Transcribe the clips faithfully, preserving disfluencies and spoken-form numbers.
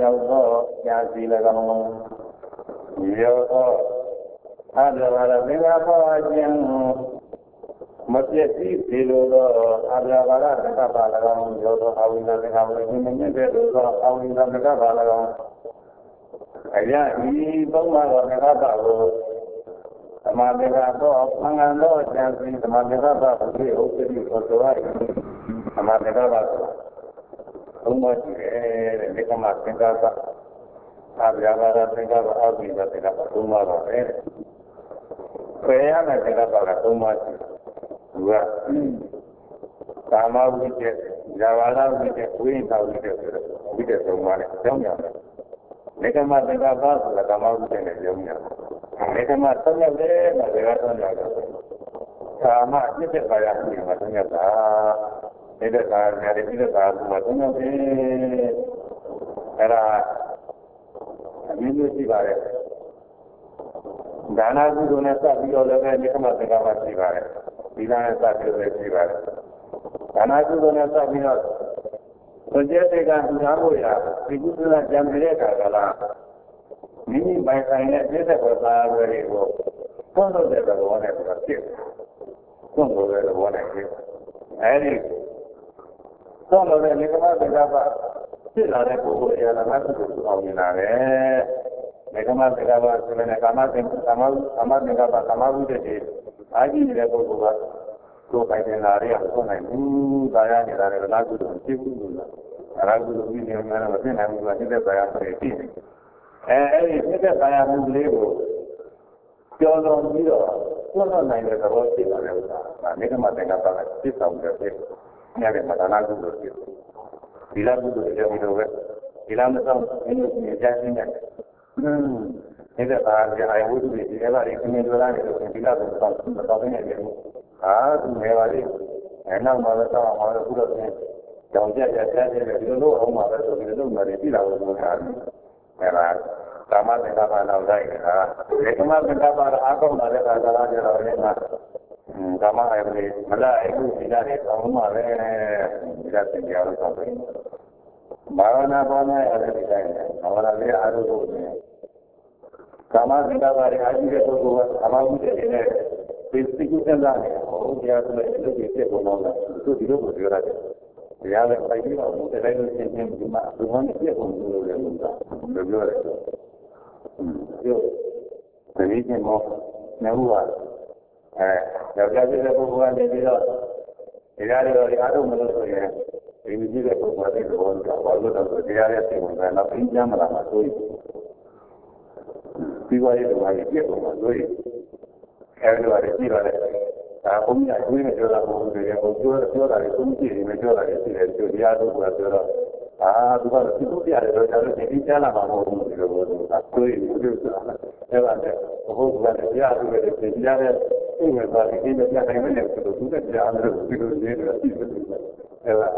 ရောက်သောကြာစီ၎င်းရောသောအတ္တဝရသင်္ဃဘောအကျဉ်မပြည့်စည်စေလိုသောအတ္တဝရသင်္ဃပါ၎င်းရောသောအဝိဇ္ဇာသင်္ဃဝိဉ္ဇဉ်မြင့်တဲ့သောအဝိဇ္ဇာသင်္ဃပါ၎င်းအရာဤသုံးပါးသောသင်္ဃပါကိုသမာဓိကတော့အငန်တော့ကျန်စီသမာဓိကတော့ဘုရားဥပ္ပတိကိုဆိုရသမာဓိကတော့သုံးပါးရှိတယ်တဲ့ဒီကမှာသင်္ကပ္ပအာဗျာပါဒသင်္ကပ္ပအဘိဓသင်္ကပ္ပသုံးပါးပါပဲပယ်ရမယ့်သင်္ကပ္ပကသုံးပါးရှိတယ်သူကကာမဝိတ္တဇာဝရဝိတ္တဝိညာဝိတ္တဆိုတော့ဝိတ္တသုံးပါးနဲ့ကြောင်းကြတယ်ဒီကမှာသင်္ကပ္ပဆိုတာကာမဝိတ္တနဲ့ကြောင်းကြတယ်ဒီကမှာသုံးရတယ်မှာဒါကတော့ကြောင်းကြတယ်ကာမအစ်တဲ့ပါရရှိမှာသုံးရတာဒီတဲ့ကာရတဲ့ဒီတဲ့ကာကမှာသုံးရတယ်အဲ့ဒါအမြင်လို့ရှိပါတယ်ဒါနကုသိုလ်နဲ့စပြီးတော့လည်းဒီကမှာသင်္ကပ္ပရှိပါတယ်ဒီလားနဲ့စပြီးတော့ရှိပါတယ်ဒါနကုသိုလ်နဲ့စပြီးတော့ကိုကျက်တဲ့ကသူသားဖို့ရဒီကုသလကြံတဲ့အခါကလားမိမိပိုင်ဆိုင်တဲ့ပြည့်တဲ့ပေါ်သားတွေကိုသွန်လို့တဲ့ဘောနဲ့ဆိုတာဖြစ်သွန်လို့တဲ့ဘောနဲ့ဖြစ်အဲဒီသွန်လို့တဲ့ဒီကမှာသင်္ကပ္ပဖြစ်လာတဲ့ပုဂ္ဂိုလ်အရာကလည်းသူ့ကိုအောင်မြင်လာတယ်ဒီကမှာသင်္ကပ္ပဆိုတဲ့ကာမသင်္ကာမကာမသင်္ကပ္ပကာမဝိတ္တအာကြည့်တဲ့ပုဂ္ဂိုလ်ကကိုယ်ပိုင်တဲ့နာရီကိုနိုင်ဘူးဒါရနေတာလည်းလားကုသိုလ်ဖြစ်ဘူးလို့လားကုသိုလ်ပြီးနေမှလည်းမဖြစ်နိုင်ဘူးကဖြစ်တဲ့ဘာသာတွေရှိတယ်အဲအဲ့ဒီဖြစ်တဲ့ဘာသာမှုလေးကိုကြော်လွန်ပြီးတော့သွန်လို့နိုင်တဲ့သဘောရှိလာတယ်ဆိုတာဒါနိဂမသင်္ကပ္ပကသိဆောင်တဲ့ဖြစ်ညတဲ့မဒါနကုသိုလ်ဖြစ်ဒီလားကုသိုလ်ကြောင့်ဒီလိုပဲဒီလားမဆောင်အင်းကြီးအကြမ်းင်းနဲ့อืมနေတဲ့ဘာသာအာယဝတ္ထုတွေဒီကဘာတွေခင်ဗျားတို့လားလို့ဒီလားကိုဆောင်မဆောင်နေတယ်ဟာသူငယ်ပါလေအဲနောက်မှလည်းတော့မှာတော့ခုတော့ကြောင်ကြက်ကြက်တဲ့ဒီလိုလိုအောင်မှာပဲဆိုဒီလိုမှလည်းပြည်လာလို့ဆိုတာအဲဒါကာမသင်္ကပ္ပနောက်လိုက်တာဒီကာမသင်္ကပ္ပအားကောင်းလာတဲ့အခါကလည်းကြတော့လည်းကာမအယုန်မလားအခုဒီလားတွေအောင်မှာပဲဒီလားသင်ကြားလို့ဆိုပြီးဘာဝနာပေါ်နေအဲ့ဒီတိုင်းဘာဝနာလေးအားထုတ်ဖို့ကာမသင်္ကပ္ပတွေအားကြီးတဲ့ပုဂ္ဂိုလ်ကကာမဝိတ္တတွေနဲ့ဒီစိတ်ကူးစဉ်းစားနေဟောတရားဆိုတဲ့လူကြီးဖြစ်ပေါ်လာတယ်သူဒီလိုကိုပြောရတယ်တရားလည်းပိုက်ပြီးတော့ဘုရားတိုင်းလို့ရှင်းရှင်းဒီမှာဘုရားနဲ့ပြည့်စုံလို့လည်းလို့ပြောပြောရတယ်ပြောဒီနေ့ကမောနေဘူးပါအဲယောက်ျားဖြစ်တဲ့ပုဂ္ဂိုလ်ကနေပြီးတော့တရားတွေတော့အားထုတ်မလို့ဆိုရင်ဒီလိုကြည့်တဲ့ပုဂ္ဂိုလ်တွေဘောတော့ဘာလို့တော့တရားရဲ့စိတ်ဝင်စားတော့ပြင်းကြမလားမဆိုရင်ဒီဝါရဲ့ဘာကြီးပြည့်စုံမှာဆိုရင်အဲဒီလိုကြည့်ရတယ်ဒါဘုန်းကြီးအကျိုးနဲ့ပြောတာဘုန်းကြီးရဲ့ဘုပြောပြောတာတွေဘုန်းကြီးတွေမပြောတာတွေရှိတယ်ဒီတရားတို့ကပြောတော့အာသူကသူတို့ပြတယ်တော့ဒါလည်းဒီကြားလာမှာမဟုတ်ဘူးဒီလိုဘုရားအကျိုးတွေပြောတာအဲဒါနဲ့ဘုရားကတရားသူတွေဒီကြားတဲ့သိမဲ့သွားဒီနေ့ပြတိုင်းနဲ့ဆိုတော့သူကကြားတယ်ဒီလိုနေတယ်ရှိတယ်အဲဒါ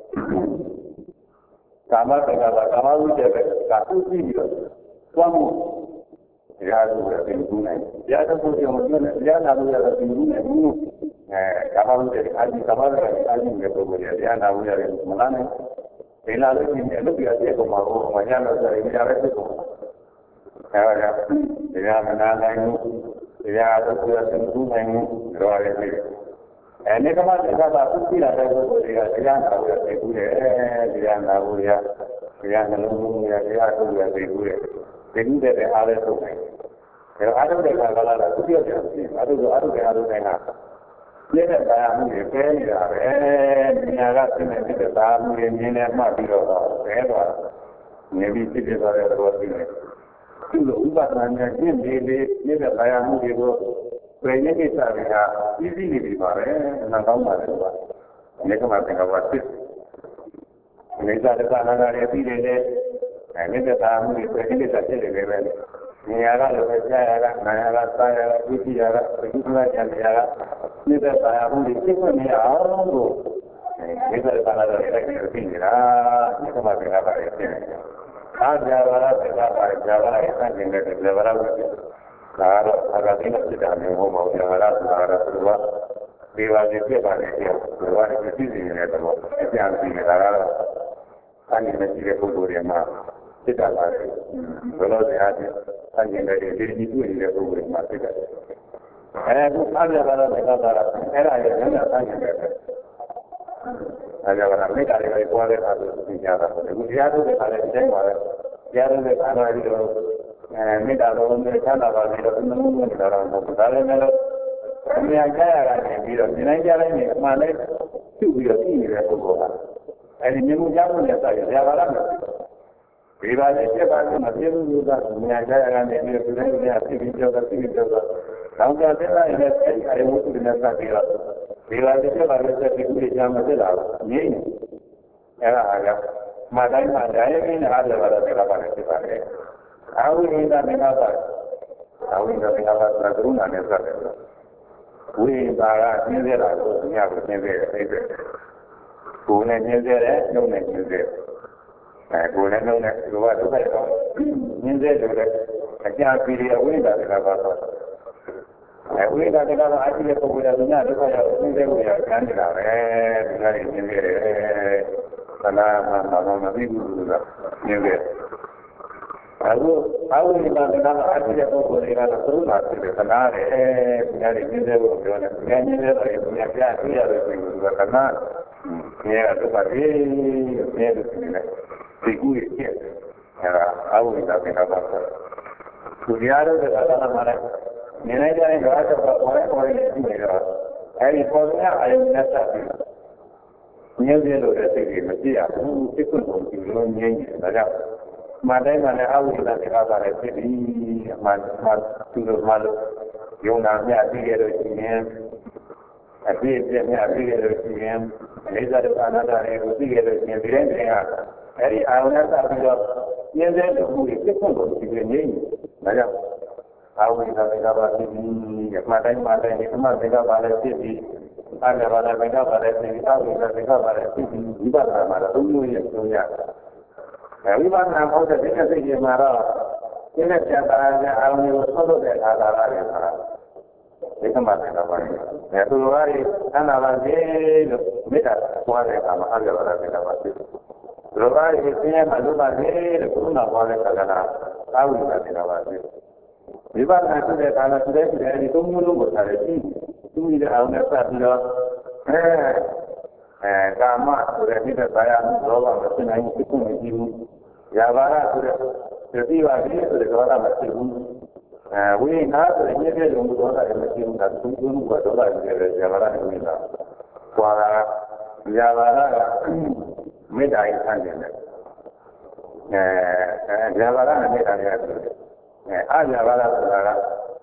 ကာမတက္ကသကာမဝိတ္တကကာသူကြည့်ပြီးတော့သွားမှုတရားသူတွေပြင်ကူးနိုင်တရားသူတွေမပြောနဲ့တရားနာလို့ရတာပြင်ကူးနိုင်ဘူးအဲကာမဝိတ္တအာကြီးကာမတက္ကအာကြီးတဲ့ပုဂ္ဂိုလ်တွေတရားနာလို့ရတယ်မလားနဲ့ဒီလာလို့ရှိရင်အလုပ်ပြည့်ကုန်မှာကိုမရလို့ဆိုရင်တရားပဲဖြစ်ကုန်အဲဒါကြောင့်တရားမနာနိုင်ဘူးတရားသူတွေပြင်ကူးနိုင်ဘူးတော့ရတယ်အဲဒီကမှသင်္ကပ္ပဥပ္ပိလာတဲ့ပုဂ္ဂိုလ်တွေကတရားနာလို့ပြင်ကူးတယ်တရားနာလို့ရတရားနှလုံးသွင်းရတရားထုတ်ရပြင်ကူးတယ်ဒီနည်းတဲ့အားလည်းထုတ်နိုင်တယ်။အားထုတ်တဲ့ခါကလာတာသူပြောတယ်။အားထုတ်တော့အားထုတ်တဲ့အားထုတ်တိုင်းကပြည့်တဲ့တရားမှုတွေပဲနေတာပဲ။ညာကသိနေတဲ့တရားမှုတွေမြင်နေမှပြီးတော့ပဲတော့နေပြီးဖြစ်ဖြစ်သွားတဲ့သဘောရှိတယ်။ဒီလိုဥပဒနာနဲ့ကျင့်ပြီးလေးပြည့်တဲ့တရားမှုတွေကိုပြည့်ရတဲ့စာတွေကပြီးပြီးနေပြီပါပဲ။နားကောင်းပါလေကွာ။ဒီကမှသင်္ကပ္ပဖြစ်။နေသာတဲ့နာနာတွေပြီးတယ်လေ။အဲဒီတရားမှုတွေပြည့်တဲ့စာဖြစ်တယ်ပဲ။နေရာကလည်းကြားရတာနာရတာစားရတာသိရတာပဋိပက္ခကြံရတာဒီတဲ့တရားမှုတွေသိခွင့်မရအောင်လို့ဒီတဲ့သာနာတွေလည်းသိနေတာဒီကမှသင်္ကပ္ပရဲ့ဖြစ်နေတယ်။အားကြပါလားသင်္ကပ္ပရဲ့ကြပါလားအဆင့်ကျင်တဲ့ကြပါလားဒါကတော့အာဂတိနဲ့ဖြစ်တာမျိုးမဟုတ်ပါဘူး။ကြပါလားဆိုတာကတော့သူကဒီပါစီဖြစ်ပါလေပြောသူကလည်းသိသိနေတဲ့တော့အကြံစီနေတာကတော့အနေနဲ့ရှိတဲ့ပုဂ္ဂိုလ်တွေမှာဖြစ်တာပါလေဘယ်လိုလဲအားဖြင့်ဆန့်ကျင်တဲ့ဒီဒီတွေ့နေတဲ့ပုဂ္ဂိုလ်မှာဖြစ်တယ်အဲဒီအားရပါတော့တက္ကသရအဲ့ဒါရဲ့ဉာဏ်ဆန့်ကျင်တယ်အဲဒါကမေတ္တာတွေပွားတဲ့အခါဆိုသင်ကြတာပေါ့ဒီတရားထုတ်တဲ့အခါလည်းဒီတိုင်းပါပဲတရားထုတ်တဲ့အခါတော့ဒီလိုအဲမေတ္တာတော်နဲ့ချမ်းသာပါစေတော့ဘုရားဘုရားတော်မဟုတ်ဒါလည်းလည်းအများကြီးရတာနေပြီးတော့ဒီတိုင်းကြားတိုင်းနဲ့အမှန်လေးပြုပြီးတော့ကြည့်နေတဲ့ပုဂ္ဂိုလ်ကအဲဒီမြင်မှုကြားမှုနဲ့ဆက်ရရပါလားဒီပါလေးပြပါလို့မပြဘူးလို့ကအများကြီးရတာနေပြီးတော့ဒီတိုင်းနဲ့ဖြစ်ပြီးကြောက်တာဖြစ်ပြီးကြောက်တာတောင်းကြတဲ့လိုက်နဲ့အဲဒီအယုံစုနဲ့ဆက်ပြီးတော့ဒီပါလေးပြပါလို့ဆက်ပြီးဒီကြားမဖြစ်လာဘူးငြိမ့်အဲဒါအားကြောင့်မတိုင်းမှာဓာယမင်းအားလည်းပါတော့ဒီကပါလည်းဖြစ်ပါလေအာဝိရိဒသင်္ကပ္ပအာဝိရိဒသင်္ကပ္ပဆိုတာကရုဏာနဲ့ဆက်တယ်ဝိပါကသင်္သေးတာကိုညကိုသင်္သေးတယ်အဲ့ဒါကိုယ်နဲ့သင်္သေးတယ်နှုတ်နဲ့သင်္သေးတယ်အဲကိုယ်နဲ့နှုတ်နဲ့ဒီလိုကဒုက္ခရောသင်္သေးတယ်အကြာပြီးရဝိဒါသင်္ကပ္ပဆိုအဲဝိဒါသင်္ကပ္ပအကြည့်တဲ့ပုဂ္ဂိုလ်ကညဒုက္ခရောသင်္သေးကိုရခံနေတာပဲဒီကနေ့သင်္သေးတယ်သနာမှာမမသိဘူးလို့ကသင်္သေးအခုအာဝိနိဗ္ဗာန်ကအတိအပုဂ္ဂိုလ်တွေကသရုပ်လာဖြစ်တဲ့ခဏနဲ့အဲဒီညနေပြည့်တဲ့ကိုပြောတယ်။ဉာဏ်ကြီးတဲ့တွေဘုရားပြပြရတယ်ဆိုရင်ဒီကခဏငယ်တော့ပါပြီ။ငယ်လို့ရှိနေတယ်။ဒီကူကြီးဖြစ်တယ်။အဲဒါအာဝိနိဗ္ဗာန်ကပါဆို။သူရတော့တဲ့သာသနာမှာလည်းနေနေကြတဲ့ဘာသာပေါ်ပေါ်ပေါ်နေနေတော့အဲဒီပေါ်ကအယုံနဲ့ဆက်ပြီးငြင်းပြလို့တဲ့စိတ်ကြီးမကြည့်ရဘူး။စိတ်ကုသိုလ်ကြီးလုံးငြင်းနေတာကြောင့်မတိုင်းမှာလည်းအဝိဇ္ဇာတွေကပါလည်းဖြစ်ပြီးမှမှသူတို့မှလို့ယုံနာမြတ်ပြီးရလို့ရှိရင်အပြည့်အပြည့်မြတ်ပြီးရလို့ရှိရင်အိဇာတအနာတတွေကိုပြီးရလို့ရှိရင်ဒီတိုင်းတွေကအဲဒီအာရုံနဲ့စပြီးတော့ပြင်းတဲ့မှုတွေဖြစ်ဖို့လို့ဒီလိုငြိမ်းနေဒါကြောင့်အဝိဇ္ဇာတွေကပါဖြစ်ပြီးမှတိုင်းမှာလည်းဒီမှတွေကပါလည်းဖြစ်ပြီးအာရဘာလည်းတွေကပါလည်းဖြစ်ပြီးအဝိဇ္ဇာတွေကပါလည်းဖြစ်ပြီးဒီပါဒနာမှာတော့သုံးမျိုးရဲ့သုံးရတယ်ဝိပဿနာဟောတဲ့ဒီကစိတ်ကြီးမှာတော့ဒီနဲ့ပြတာနဲ့အာရုံကိုသုံးလို့တဲ့အာသာရတယ်ဆိုတာဒီကမှတ်တာပါပဲသူတို့ကသန္တာပါစေလို့မေတ္တာပွားတဲ့အခါမှာအားရပါတဲ့ကပါဖြစ်သူတို့ကဒီဆင်းရဲမှာလို့ပါစေလို့ကုသပွားတဲ့အခါကသာဝိပဿနာပါဖြစ်ဝိပဿနာဖြစ်တဲ့အခါမှာသူတဲ့ဒီသုံးမျိုးလုံးကိုထားတယ်ပြီးသူ့ရဲ့အာရုံနဲ့စပ်ပြီးတော့အဲအဲကာမဆိုတဲ့ဒီတဲ့ဘာယာလောဘမဖြစ်နိုင်ဘူးဖြစ်နေဘူး။ယာဘာရဆိုတဲ့သတိပါတိဆိုတဲ့ဒေါသမဖြစ်ဘူး။အဲဝိညာဉ်ဆိုတဲ့ညစ်တဲ့လူမှုဒေါသလည်းမဖြစ်ဘူး။ဒါသုံးခုကဒေါသကြီးတယ်ယာဘာရနဲ့ဝိညာဉ်။ကွာတာယာဘာရကမေတ္တာရေးဆန့်ကျင်တယ်။အဲယာဘာရနဲ့မေတ္တာရေးဆိုတယ်။အဲအာယာဘာရဆိုတာက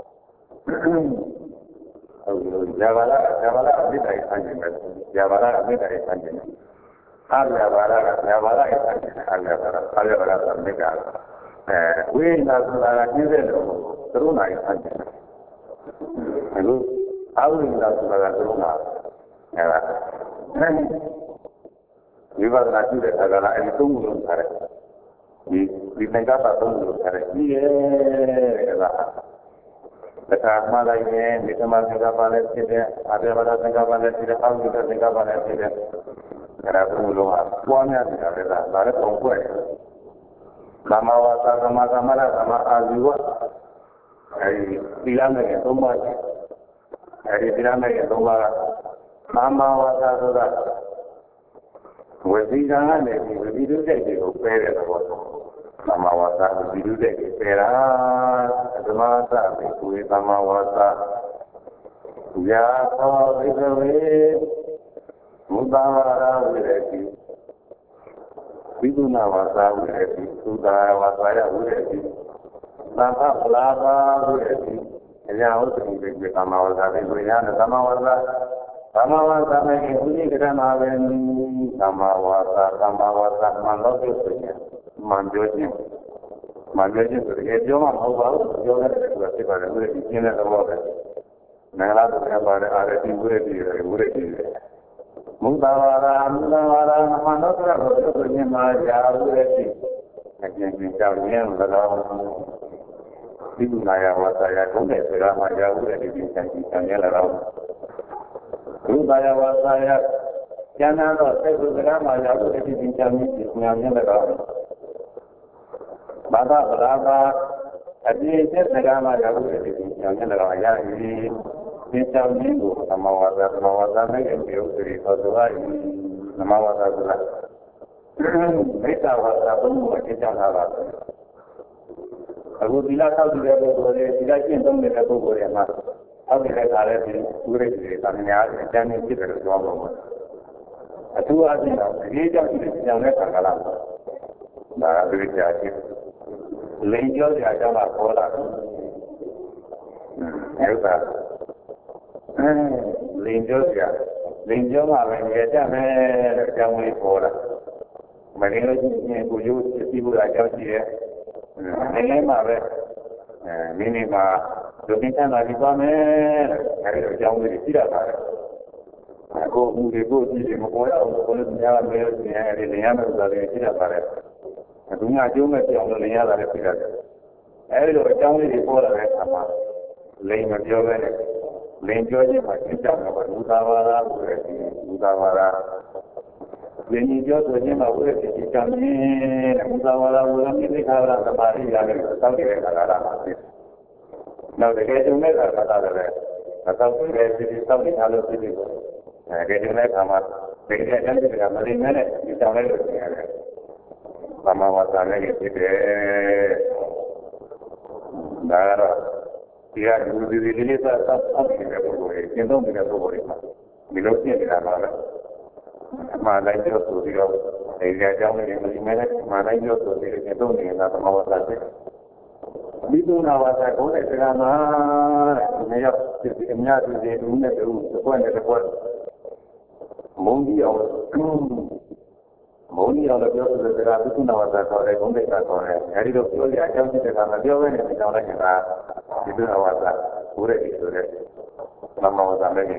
ဟုတ်လို့ယာဘာရယာဘာရမေတ္တာရေးဆန့်ကျင်တယ်။ယာဘာရမေတ္တာရေးဆန့်ကျင်တယ်။အာရဘာရကယာဘာရရေးဆန့်ကျင်တယ်။အာရဘာရအာရဘာရကမေတ္တာအဲဝိညာဉ်ဆိုတာကကျင်းတဲ့လူကိုသရုံနာရေးဆန့်ကျင်တယ်။အခုအာဝိညာဉ်ဆိုတာကသရုံနာအဲဒါဝိပဿနာကြည့်တဲ့အခါကလည်းအဲဒီသုံးခုလုံးထားတယ်။ဒီဒီသင်္ကပ္ပသုံးခုလုံးထားတယ်။ဒီရဲ့အဲဒါတခါမှလိုက်ရင်ဒီသမသင်္ကပ္ပလည်းဖြစ်တဲ့အာရဘာရသင်္ကပ္ပလည်းဖြစ်တဲ့အာဝိညာဉ်သင်္ကပ္ပလည်းဖြစ်တဲ့အဲဒါသုံးခုလုံးကပွားများနေတာလည်းဒါလည်းပုံဖွဲ့တယ်။သမဝါစာသမသမရသမအာဇီဝအဲဒီသီလနဲ့သုံးပါးအဲဒီသီလနဲ့သုံးပါးကသမဝါစာဆိုတာဝိသီကံနဲ့ဒီဝိသီတုစိတ်တွေကိုပယ်တဲ့သဘောသမဝါစာဝိသီတုစိတ်တွေပယ်တာသမဝါစာဘိက္ခုေသမဝါစာယာသောဘိက္ခဝေမုသဝါရဝိရတိဝိသုနာဝါစာဝိရတိသုတာဝါစာယဝိရတိသံဃပလာပါဝိရတိအရာဟုတ်တယ်ဒီသမဝါစာဘိက္ခုေယသမဝါစာသမဝါစာနဲ့ဥနိကရဏဝေသမဝါစာသမဝါစာမန္တောပြုဆိုရင်မန်ပြောခြင်းမန်ပြောခြင်းဆိုရင်ပြောမှမဟုတ်ပါဘူးပြောတဲ့ဆိုတာဖြစ်ပါတယ်ဥရတိကျင်းတဲ့သဘောပဲငါလာတော့ပါတယ်အာရတိဥရတိရဥရတိရမုဒ္ဒဝါရမုဒ္ဒဝါရမန္တောဆိုတော့ဆိုရင်မှာယာဥရတိအကျဉ်းချင်းကြောင့်ရင်း၎င်းဒီနာယဝါစာယကုန်းတဲ့စကားမှာယာဥရတိပြန်ပြန်ပြန်ရ၎င်းဒုတာယဝါစာယကျမ်းသာတော့စိတ်ကစကားမှာယာဥရတိပြန်ပြန်ပြန်ရ၎င်း Mata berapa? Jadi saya sekarang ada yang adalah ya ini macam minggu nama wadah nama wadah ni dia dari Saudara nama wadah lah. Mereka wadah pun macam apa? Aku bila tahu dia boleh bila cinta mereka boleh mas. Aku dia ada di pura di tanah dan ini kita berjuang. Itu ada dia yang mereka kalah. Nah, itu jadi. Lenjo dia jangan kola. Ada. Lenjo dia. Lenjo mana dia jangan jangan kola. Mereka ni bujuk sibuk aja dia. Ini mana? Ini mah. Dominan lagi mana? Ada jangan tidak ada. Aku mungkin aku jadi mukanya kalau dia melihat dia ada yang ada tidak ada. Dunia cuma yang dunia ada tidak. Eh, kalau jangan dibuat ada sama. Lain macam mana? Lain juga macam jangan berudara, berudara. Lain juga tu ni mahu kita ni berudara, berudara ni kalau sampai lagi sampai ke dalam. Nah, dekat cuma kata ada. Kata tu jadi sampai kalau jadi. Nah, kerana sama. Dekat jangan juga mesti mana kita mana. Sama wasana gitu deh. Nah, dia dulu di sini tak tak tidak boleh, kita tidak boleh. Miloknya tidak mana. Mana itu tu dia, dia jangan ini mana mana itu tu dia itu ni nak sama wasana. Itu nawasa boleh kerana ni ya, ni ada di dunia tu, sebuah ni sebuah. Mungkin awak Moni yang lebih besar dari itu nawasa kau ada gombe kau ada. Hari itu kalau dia jam kita kan dia orang yang kita orang kita itu nawasa pura itu deh. Nama nawasa lagi.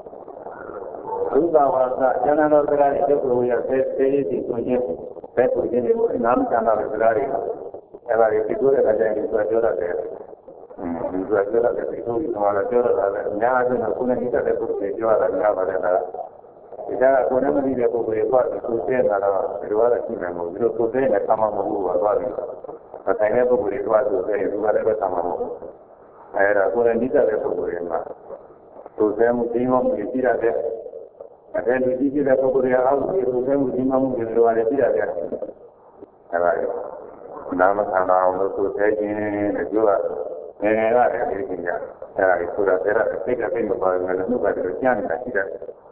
Itu nawasa jangan orang berani itu kalau ya saya saya itu punya saya punya nama jangan berani. Kalau itu dia ada yang itu jual ada. Hmm, jual jual ada itu itu malah jual ada. Jangan ada punya kita ada tu jual ada ada. Kita guna mesti dia boleh buat itu sebenarnya luar sini memang itu sebenarnya sama mahu buat. Katanya boleh buat itu luar itu sama mahu. Ada guna ni tak ada boleh mas. Tu saya mesti mahu tidak ada. Ada ni tidak boleh awak itu saya mesti mahu luar tidak ada. Ada. Nama sama orang tu saya ini juga. Ini ada di sini. Ada itu ada ada tiga tiga orang itu ada yang tidak.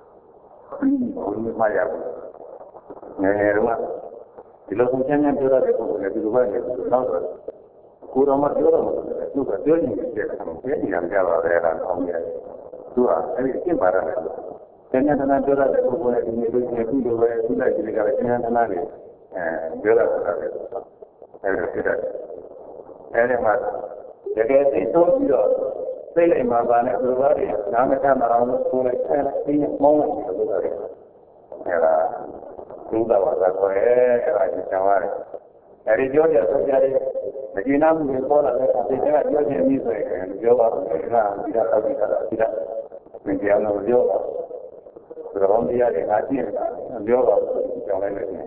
Ini maya. Ni rumah. Bila hujannya dia ada tu, dia tu banyak. Nampak. Kurang macam mana? Tu kan dia ni dia dia yang jalan jalan orang. Tu ah, ini kim barang itu. Jangan tanah dia ada tu boleh ini tu ni tu boleh tu lagi jadi kalau jangan tanah ni. Eh, dia ada tu. Ada tidak. Ada mas. Jadi itu dia. Saya lima banyak keluar ya. Nama saya orang sekolah saya ini mau keluar. Era sudah wajar kau eh era jawab. Hari jauh ya jadi. Jadi nama sekolah saya tidak jauh ni saya jawab era tidak tahu tidak tidak. Menjadi orang jawab. Berapa dia ngaji jawab jawab ini.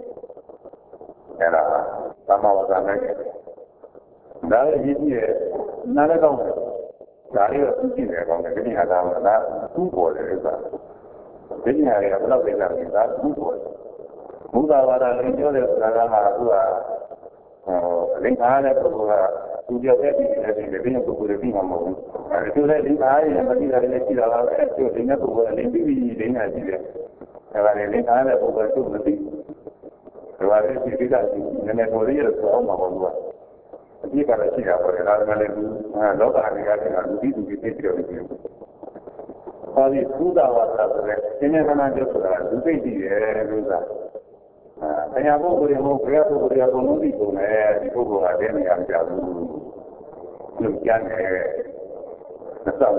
Era sama wajar lagi. Dah jadi nada kau. Dari itu ni kalau kita ni ada mana tu boleh juga. Jadi hari apa nak belajar kita tu boleh. Muda pada ni juga dalam ada oh, link ada tu tu dia ni jadi lebih tu boleh ni mahu. Itu lah link ada yang tadi dari ni dalam itu link tu boleh link ni link ada dia. Kalau link ada tu boleh tu nanti. Kalau ada kita ni boleh ya tu mahu buat. Ini kalau tidak boleh, kalau mana lokal negara dengan itu kita tidak boleh. Kalau sudah wajar boleh, ini mana juga sudah, itu dia sudah. Saya pun boleh mau kerja, pun boleh aku nanti pun eh, itu pun ada yang jauh, demikian eh, nasab.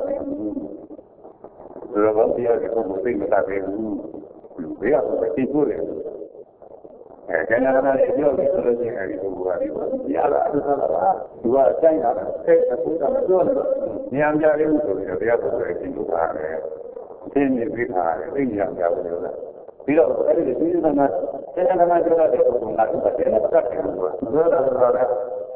Kalau dia itu boleh kita tahu, dia boleh boleh. Jangan ada dia kalau dia itu buat dia ada dua saya ada saya sudah betul ni ambil itu dia boleh itu ada ini kita ini yang jauh juga bila ada di sini mana saya nama juga ada pun nak kita nak kita buat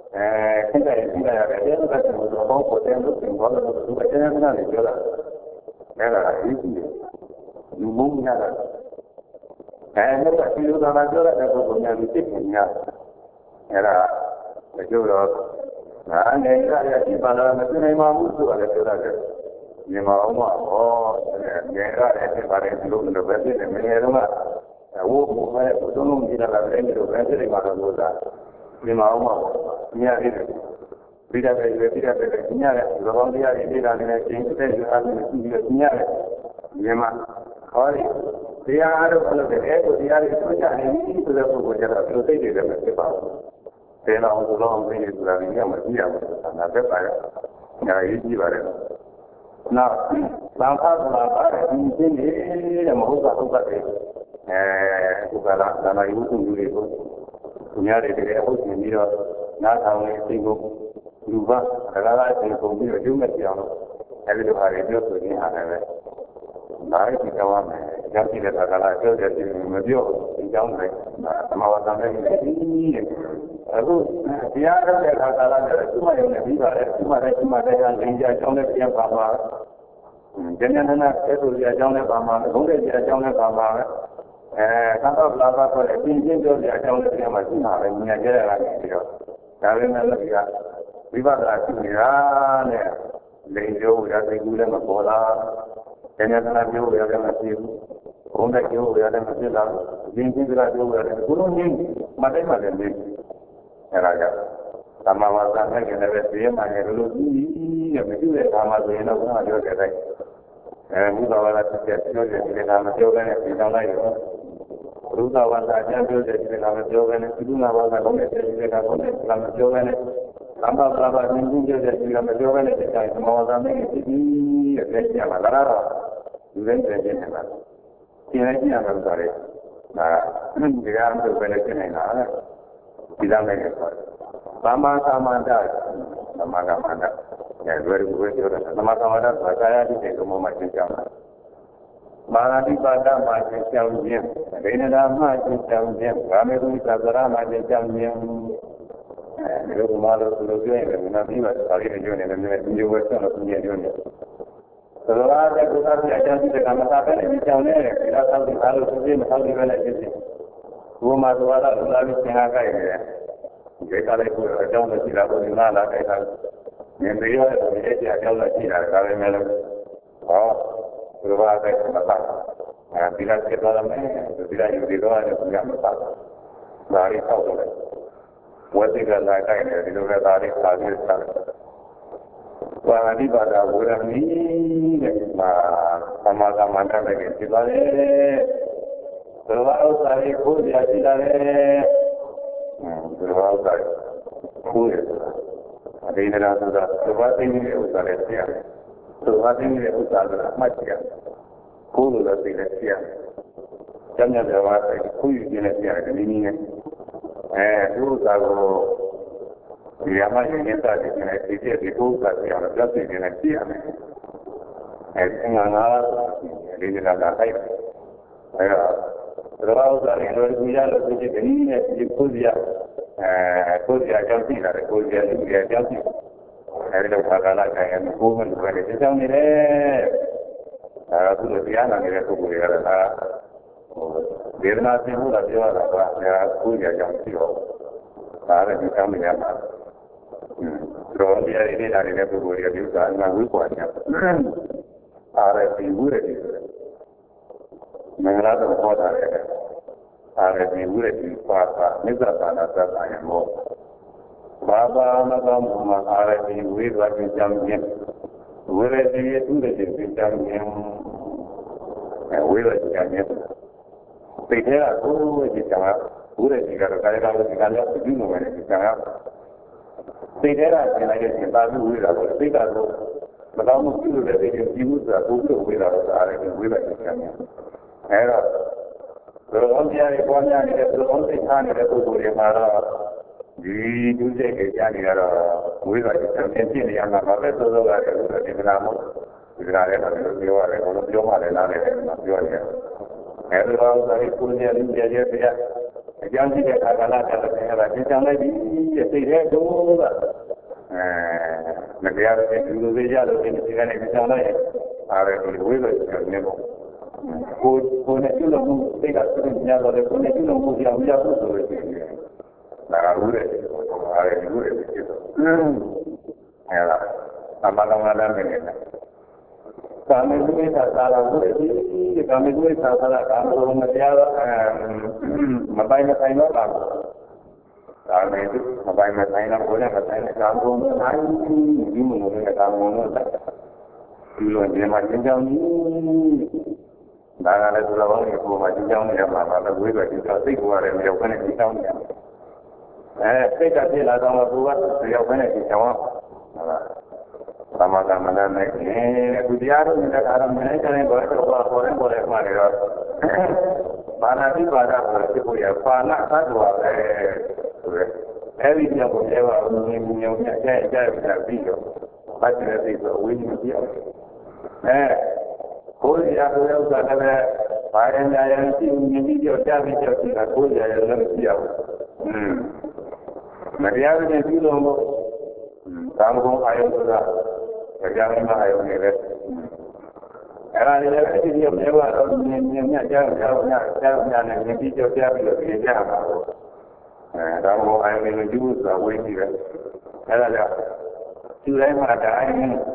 အဲခိတဲ့ခိတဲ့ရတယ်အဲ့ဒါကကျွန်တော်ဘောပေါ်တယ်လို့ပြောတော့သူအကျဉ်းကလည်းပြောတာအဲ့ဒါအရေးကြီးတယ်လူမုန်းရတာအဲဒီကဒီလိုသာပြောရတဲ့ပုဂ္ဂိုလ်များဒီသိပညာအဲ့ဒါမကျိုးတော့ငါနေရရဒီပါလာမသိနိုင်ပါဘူးဆိုတာလည်းပြောရတယ်ညီမအောင်ပါဟောငယ်ရတဲ့ဒီပါတဲ့ဒီလိုလိုပဲသိတယ်ငယ်တော့ကဝိုးဘုရားဘုသုံးလုံးကြည့်လာတယ်ဒီလိုပဲသိတယ်မှာတော့လို့သာညီမအောင်ပါညရတယ်ပြီးတော့ပဲပြီးတော့ပဲညရတယ်သဘောတရားတွေသိတာလည်းကျင်းတဲ့အားဖြင့်ကြည့်ပြီးညရတယ်ညီမဟောဒီတရားအားထုတ်လို့တဲ့အဲ့ကိုတရားတွေဆွချနေပြီဆိုတဲ့ပုဂ္ဂိုလ်ကျတော့သူသိတယ်လည်းမဖြစ်ပါဘူး။ဒါတော့ဘုလောင်းသိနေဆိုတာလည်းမကြည့်ရဘူး။ငါသက်ပါရ။ညာရေးကြည့်ပါလေ။နောက်သံဃာဆိုတာပါတယ်ဒီရှင်းနေတဲ့မဟုတ်တာဟုတ်ပါတယ်။အဲဒီကလာသာနာယုစုလူတွေကိုသူများတွေတကယ်ဟုတ်ရှင်ပြီးတော့နားထောင်နေသိဖို့လူပါဒါကလည်းသိဖို့ပြီးတော့ကျုံးမဲ့ပြောင်းလို့အဲဒီလိုဟာတွေပြောဆိုနေရတယ်ပဲ။ဒါကြီးကြောင်းမယ်။ကြောင်းကြည့်တဲ့အခါကလည်းပြောတယ်မပြောဒီကြောင်းတယ်။သမဝတ္တနဲ့ဒီအခုတရားထုတ်တဲ့အခါကလည်းသူ့မယုံနဲ့ပြီးပါတယ်။သူ့မတဲ့သူ့မတဲ့ကလင်ကြအကြောင်းနဲ့ပြန်ပါပါ။ကျန်တဲ့နာအဲ့လိုအကြောင်းနဲ့ပါမှာဘုံတဲ့အကြောင်းနဲ့ပါမှာအဲသံဃာပလာပါဆိုတဲ့အင်းချင်းပြောတဲ့အကြောင်းနဲ့ပြန်မှာရှိမှာပဲမြင်ကြရတာပြီးတော့ဒါလည်းလည်းဒီကဝိပဿနာရှိနေတာနဲ့လိန်ကျိုးရတဲ့ကူလည်းမပေါ်လား။ဉာဏ်ဉာဏ်မျိုးရတယ်မဖြစ်ဘူး။ဘုံတဲ့ကျိုးရတယ်မဖြစ်လား။ဉာဏ်ချင်းကကျိုးရတယ်ဘုလုံးချင်းမတိုင်းမှလည်းနေအဲ့ဒါကြောင့်သမဝါဒနဲ့ကျလည်းသိရမှလည်းလို့ပြီးရမရှိတဲ့ကာမဆိုရင်တော့ဘုရားပြောတဲ့တိုင်းအဲဘုရားဝါဒတစ်ချက်ပြောတဲ့ဒီကမပြောဘဲနဲ့ဒီတောင်းလိုက်ရောဘုရားဝါဒအကျမ်းပြောတဲ့ဒီကမပြောဘဲနဲ့ဒီလူနာဝါဒကောင်းတဲ့ဒီကကောင်းတဲ့ကမပြောဘဲနဲ့သမ္မာပလာပါဉာဏ်ချင်းပြောတဲ့ဒီကမပြောဘဲနဲ့ဒီတိုင်းသမဝါဒနဲ့ဒီပြီးရတဲ့ကျမှာလားတော့ဒီလိုတဲ့ကျနေတာသင်လိုက်ကြရမှာဆိုရဲဒါဒီကမ်းဆိုပဲနဲ့ကျနေတာဒီလိုနဲ့ဆိုသမ္မာသမ္မာတသမ္မာကမ္မန္တအဲလွယ်လွယ်ပြောတာသမ္မာသမ္မာတဆိုတာကာယတိတဲ့ကမ္မမှာသင်ကြတာမာရတိပါဒမှာသင်ကြောင်းခြင်းဒိဋ္ဌာမှာသင်ကြောင်းခြင်းဗာမေကုသဗ္ဗရာမှာသင်ကြောင်းခြင်းအဲဒီလိုမှလို့လိုပြောရင်လည်းနာပြီးပါစာရင်းတွေနေတယ်ဒီလိုဝက်ဆက်လို့ပြည့်ပြောနေသရဝါတဲ့ကုသပြအကျဉ်းတဲ့ကမ္မတာပဲဒီကြောင်းနဲ့ဒီလားသောက်ပြီးအားလို့သူကြီးမသောက်ပြီးပဲနဲ့ဖြစ်ဖြစ်ဘုမာသဝါဒဥလာပြီးသင်္ဟာကြိုက်နေတယ်ဒီကလေးကအကြောင်းနဲ့ရှိတာကိုနားလာကြိုက်တာမြင်ပြီးရတဲ့ဒီအကြောင်းနဲ့ရှိတာဒါပဲမဲ့လို့ဟောသရဝါတဲ့ကမ္မတာအဲဒီလားဖြစ်သွားတယ်ဒီလားယူပြီးတော့လည်းကမ္မတာဒါရီသောက်တယ်ဝတ်တိကလာကြိုက်တယ်ဒီလိုပဲဒါရီသာပြီးစားတယ်ဝါဒီပါဒဝရမီတဲ့မှာသမာသမန္တလည်းဖြစ်သွားတယ်သရဝဥစ္စာကိုကိုယ်ရရှိလာတယ်သရဝဥစ္စာကိုယ်ရဆိုတာအဒိဏရာဆိုတာသဘာသိနေတဲ့ဥစ္စာလည်းသိရတယ်သဘာသိနေတဲ့ဥစ္စာကအမှတ်တရကိုယ်လိုလည်းသိတယ်သိရတယ်ကျမ်းမြတ်တော်ကကိုယ်ယူခြင်းနဲ့သိရတယ်ဒီနည်းနဲ့အဲဒီဥစ္စာကိုဒီအမှန်ရင်းတာဒီနဲ့ဒီတဲ့ဒီဥစ္စာကိုရအောင်ပြည့်စုံနေသိရမယ်အဲဒီငါငါလေးလာလာလိုက်အဲတော့ဥစ္စာတွေတော့ဒီရလို့ဒီဒီနဲ့ဒီကိုယ်ရအဲကိုယ်ရအကြောင်းသိလာတယ်ကိုယ်ရလူရအကြောင်းသိအဲဒီတော့ဘာသာလာခိုင်းရင်ကိုယ်မလူပဲဒီကြောင်းနေတယ်အဲဒါကတရားနာနေတဲ့ပုဂ္ဂိုလ်တွေကလည်းဒါဝေဒနာသိမှုကပြောရတာကကိုယ်ရအကြောင်းသိတော့ဒါလည်းဒီကြောင်းနေရမှာတော့ဒီအရေးနဲ့ဒါလည်းပုဂ္ဂိုလ်တွေကဒီဥစ္စာအမှန်ဝိပွားနေအားရပြီးဝိရတိမင်္ဂလာတော်ဟောတာလည်းအားရပြီးဝိရတိပါပါနိစ္စပါဏသတ္တယမောဘာဘာမသောမှာအားရပြီးဝိရတိကြောင့်ခြင်းဝိရတိရဲ့သူတဲ့ခြင်းကြောင့်ခြင်းအဲဝိရတိကြောင့်ခြင်းသိတဲ့ကိုယ်ဝိရတိကြောင့်ဝိရတိကတော့ကာယကဝိရတိကလည်းဒီလိုပဲဒီကြောင့်သိတဲ့ကကျင်လိုက်တဲ့ရှင်သာပြီးဝိရတာကိုသိတာကိုမတော်မှုပြုလို့လည်းဒီကြည့်မှုဆိုတာကိုယ်ကိုဝိရတာတော့အားရပြီးဝိရတိကြောင့်အဲတော့ဘုရားတရားတွေပေါ်များနေတဲ့ဘုရားသိထားနေတဲ့ပုဂ္ဂိုလ်တွေမှာတော့ဒီဒုစရိုက်ကြားနေရတော့ဝိဇ္ဇာကျန်ပြည့်နေရမှာပဲသောသောကလည်းဒီကနာမို့ဒီကနာလည်းတော့ပြောရတယ်ဘုရားပြောမှလည်းနားလည်းပြောရတယ်အဲဒီတော့ဒါကိုကိုယ်နဲ့လူကြရဲ့ပြအကြောင်းရှိတဲ့ခါကလာတယ်လည်းအဲ့ဒါသင်ဆောင်လိုက်ပြီးစိတ်ထဲတို့ကအဲမတရားတဲ့လူလူတွေရလို့ဒီကနေ့သင်ဆောင်လိုက်ရင်အားရဒီဝိသုနေပေါ့ကိုကိုနဲ့ပြုလုပ်မှုစိတ်ကသူ့ညာတော့လေကိုနဲ့ပြုလုပ်မှုကြောင့်မရဘူးဆိုလို့ရှိရင်ဒါကဘူးတဲ့အားရဘူးတဲ့ဖြစ်တော့အဲ့ဒါအမှန်တော့လည်းမနေနဲ့ကာမေဝိသသာရဝိဒီကာမေဝိသသာရကာမေမတရားတော့မပိုင်မဆိုင်တော့ပါဘူးကာမေသူမပိုင်မဆိုင်တော့ဘုရားမဆိုင်တဲ့ကာမေမဆိုင်ဒီမလို့လည်းကာမေလို့တက်ဒီလိုဒီမှာသင်ကြောင်းကြီးဒါကလည်းသူတော်ကောင်းတွေပုံမှာသင်ကြောင်းနေရမှာပါလို့ဝိသုဒီတော့စိတ်ကိုရတယ်မရောက်ခနဲ့သင်ကြောင်းနေရအဲစိတ်ကဖြစ်လာတော့ဘုရားရောက်ခနဲ့သင်ကြောင်းဟုတ်လားသမဂမနနဲ့အခုတရားတော်နဲ့အာရမနဲ့ကျရင်တော့ဘာပေါ်လဲပေါ်လဲမှာနေတော့ဘာနာတိပါဒဆိုဖြစ်ဖို့ရပါဏသတ္တဝါပဲဆိုရဲအဲ့ဒီကြောင့်ကိုအဲပါမြင်မြင်မြင်ကြဲကြဲပြီးတော့ပတ်တဲ့စိတ်ဆိုဝိညာဉ်ပြောင်းအဲကိုယ်ရဆိုတဲ့ဥစ္စာလည်းဘာရင်ညာရင်ကြည့်မြင်ပြီးတော့ကြားပြီးတော့ဒီကကိုယ်ရလည်းမပြောင်းဘူးမတရားတဲ့ပြုလို့မို့ကာမဂုဏ်အာယုဆိုတာကြားရမှာအာယုနေတယ်အဲ့ဒါလည်းအစ်ကြီးမြေဝတော့မြင်မြင်မြတ်ကြားကြားမြတ်ကြားမြတ်နဲ့မြင်ပြီးကြောက်ကြားပြီးတော့ပြင်ကြမှာပေါ့အဲကာမဂုဏ်အာယုနေကျူးဆိုတာဝိသိပဲအဲ့ဒါကြောင့်ဒီတိုင်းမှာတိုင်း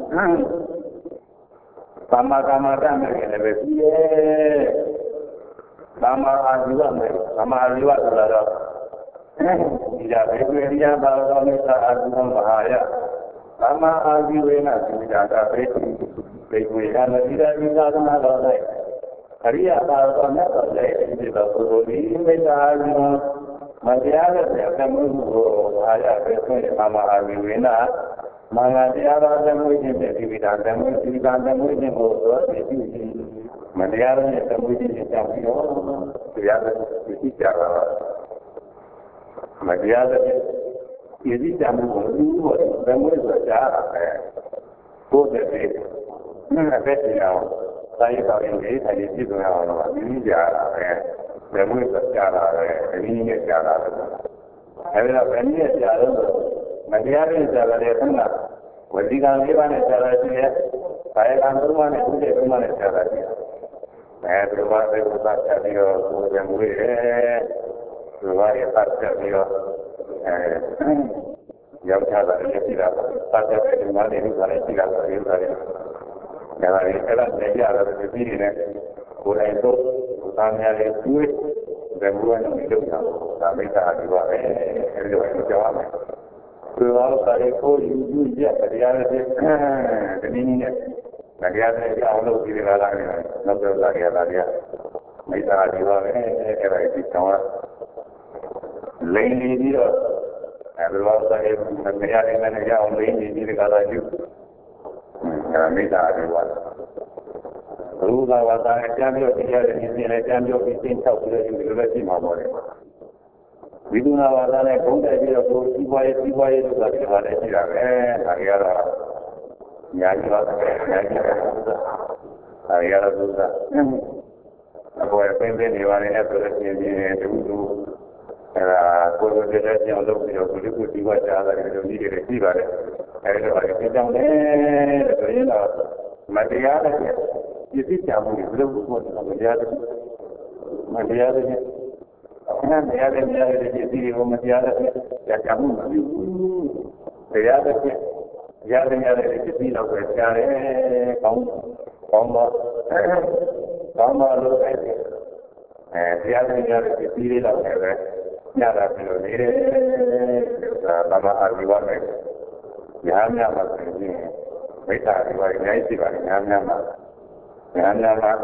ကာမကာမတတ်မယ်လည်းပဲပြီးရဲ့ကာမအာဇီဝမယ်ကာမအာဇီဝဆိုတာတော့ဒီကြဘေကွေရိယဘာတော်မေသာအာဇီဝမဟာယကာမအာဇီဝေနသီတာကဘေဘေကွေရမသီတာမိသာသမတော်၌အရိယဘာတော်နဲ့တော့လေဒီတော့ဘုရားဒီမေသာအာဇီဝမတရားတဲ့အကမှုကိုအာရပဲဆိုရင်ကာမအာဇီဝေနမင်္ဂတရားတော်သမှုချင်းတဲ့ဒီတာသမှုဒီတာသမှုချင်းကိုဆိုတဲ့ဒီမတရားတဲ့သမှုချင်းကြောင့်ပြီးတော့တရားတဲ့ဒီကြတာမတရားတဲ့ဒီဒီကြမှုကိုသူ့ဘောသမှုဆိုကြတာပဲဘုရားတဲ့နားပဲတရားစာရေးတော်ရင်ဒီအဲဒီပြည့်စုံအောင်တော့ဒီကြတာပဲသမှုဆိုကြတာပဲဒီနည်းနဲ့ကြတာပဲအဲဒီတော့ဘယ်နည်းနဲ့ကြတော့မတရားတဲ့ဇာတ်တွေကဝစီကံလေးပါးနဲ့ဇာတ်ရှိရဲ့။ဘာယကံသုံးပါးနဲ့ဥဒေသုံးပါးနဲ့ဇာတ်ရှိရဲ့။အဲဒီဘာတွေဥပတ်ချက်ပြီးတော့ကိုယ်ရံဝေးတယ်။ဒီဘာတွေပတ်ချက်ပြီးတော့အဲရောက်ကြတာလည်းရှိတာပါ။ပတ်ချက်ပြီးမှလည်းဥစ္စာလည်းရှိတာပါဥစ္စာတွေ။ဒါကလည်းအဲ့ဒါလည်းရတာဒီပြည်နဲ့ကိုယ်တိုင်တော့သာမန်လေးကျွေးတယ်ဘုရားနဲ့လုပ်တာ။ဒါမိစ္ဆာဒီပါပဲ။အဲဒီလိုပြောရမယ်။ဒီလိုစာရေးကိုယူယူရတရားနဲ့ဒီနည်းနဲ့တရားနဲ့ကြောင်းလို့ဒီလိုလာနေတယ်နောက်တော့လာရတာတရားမိစ္ဆာဒီပါပဲအဲ့ဒါဒီတောင်းလိန်နေပြီးတော့အဲဒီလိုစာရေးမရတဲ့နဲ့ကြောင်းလိန်နေပြီးဒီကလာယူအဲမိစ္ဆာဒီပါဘုရားဘာသာအကျမ်းပြောတရားနဲ့ဒီနေ့အကျမ်းပြောပြီးသင်ထောက်ပြီးတော့ဒီလိုလည်းရှိမှာပေါ့လေဝိသုနာဝါဒနဲ့ဘုံတက်ပြီးတော့ကိုယ်စီးပွားရေးစီးပွားရေးဆိုတာဒီမှာလည်းရှိတာပဲဒါကြတော့ညာကြီးပါညာကြီးပါဒါကြတော့သူကအပေါ်ပင်ပင်နေပါနဲ့ဆိုတော့ပြင်ပြင်တူတူအဲဒါကိုယ်ကိုယ်တည်းကြောင့်လုပ်ပြီးတော့ကိုယ်ကိုဒီဝါကြားတာဒီလိုနည်းတွေရှိပါတယ်အဲဒီတော့အဲဒီကြောင့်လည်းဆိုရင်တော့မတရားတဲ့ပြည့်စုံကြမှုတွေဘယ်လိုလုပ်ဖို့မတရားတဲ့မတရားတဲ့အဲ့ဒါတရားတဲ့တရားတဲ့ဒီကိုမတရားတဲ့ကြာကြမှုမပြုဘူးတရားတဲ့တရားတဲ့တရားတဲ့ဒီလောက်ပဲကြားတယ်ကောင်းကောင်းတော့ကောင်းတော့လို့အဲ့အဲတရားတဲ့တရားတဲ့ဒီလေးလောက်ပဲညတာပြီးလို့နေတယ်ဒါဘာမှအာဒီဝနဲ့ညာများမှာဆိုရင်မိစ္ဆာဒီဝအများကြီးရှိပါတယ်ညာများမှာညာများမှာ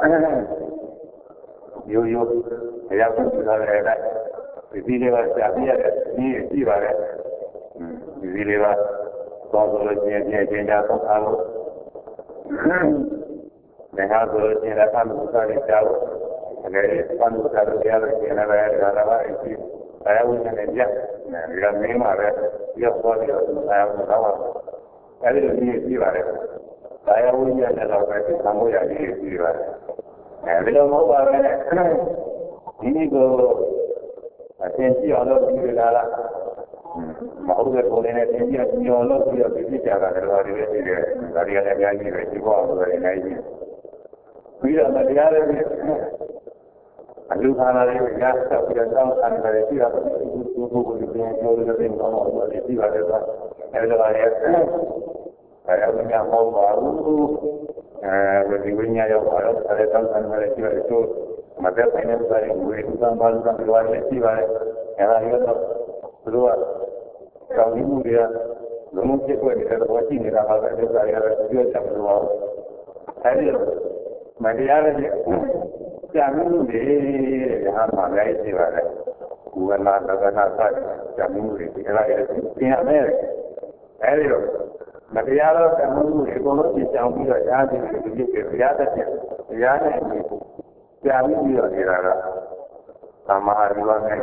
ရိုးရိုးတရားပုဒ်ထားတဲ့အဲ့ဒီဒီလေးပါရှာပြရတဲ့ဒီရှိပါတယ်ဒီဒီလေးပါသောဆိုလို့ချင်းချင်းချင်းကြတော့အားလို့ငါဆိုလို့ချင်းလည်းအမှုစားရကြလို့အဲ့ဒီအမှုစားလို့ရလို့ချင်းလည်းဒါတော့အဲ့ဒီအဲဝိညာဉ်နဲ့ပြဒီကမင်းမှာပဲရောက်သွားပြီးတော့အဲဝိညာဉ်တော့အဲ့ဒီလိုကြီးရှိပါတယ်ဒါရဝိညာဉ်နဲ့တော့ပဲသံဃာရကြီးရှိပါတယ်အဲဒီလိုမဟုတ်ပါပဲဒီနည်းကိုအဲ天气好了，就来了。嗯，毛的过年的天气好了，就要必须加了，这个这个这个，大家来干一个情况，我来干一。为了大家的，安排他的人家，这个当安排的这个，不不不，这边有这个地方，我这地方这个，还有这个也，还有人家好吧，呃，我这个人家要好了，他在当安排的这个就。မသက်ဆိုင်တဲ့စာရင်းတွေသံပါလူကပြောရရှိပါတယ်။အဲဒါတွေတော့သူတို့ကကောင်းမှုတွေကလုံးဝပြည့်ွက်နေတဲ့တော့ရှိနေတာပါပဲ။ဒါကြရတော့ပြောချင်တယ်လို့အဲဒီမတရားတဲ့ကြာမှုတွေဟာမှလည်းရှိပါတယ်။ဘူဝနာသကနာစကြာမှုတွေအဲဒါတွေသင်ရမယ်။အဲဒီတော့မတရားတဲ့ကြာမှုတွေအကုန်လုံးပြချောင်ပြီးတော့ရားတယ်ဒီလိုပြရတဲ့တရားနဲ့ကြာပြီးတော့နေတာကသမာဓိဝနဲ့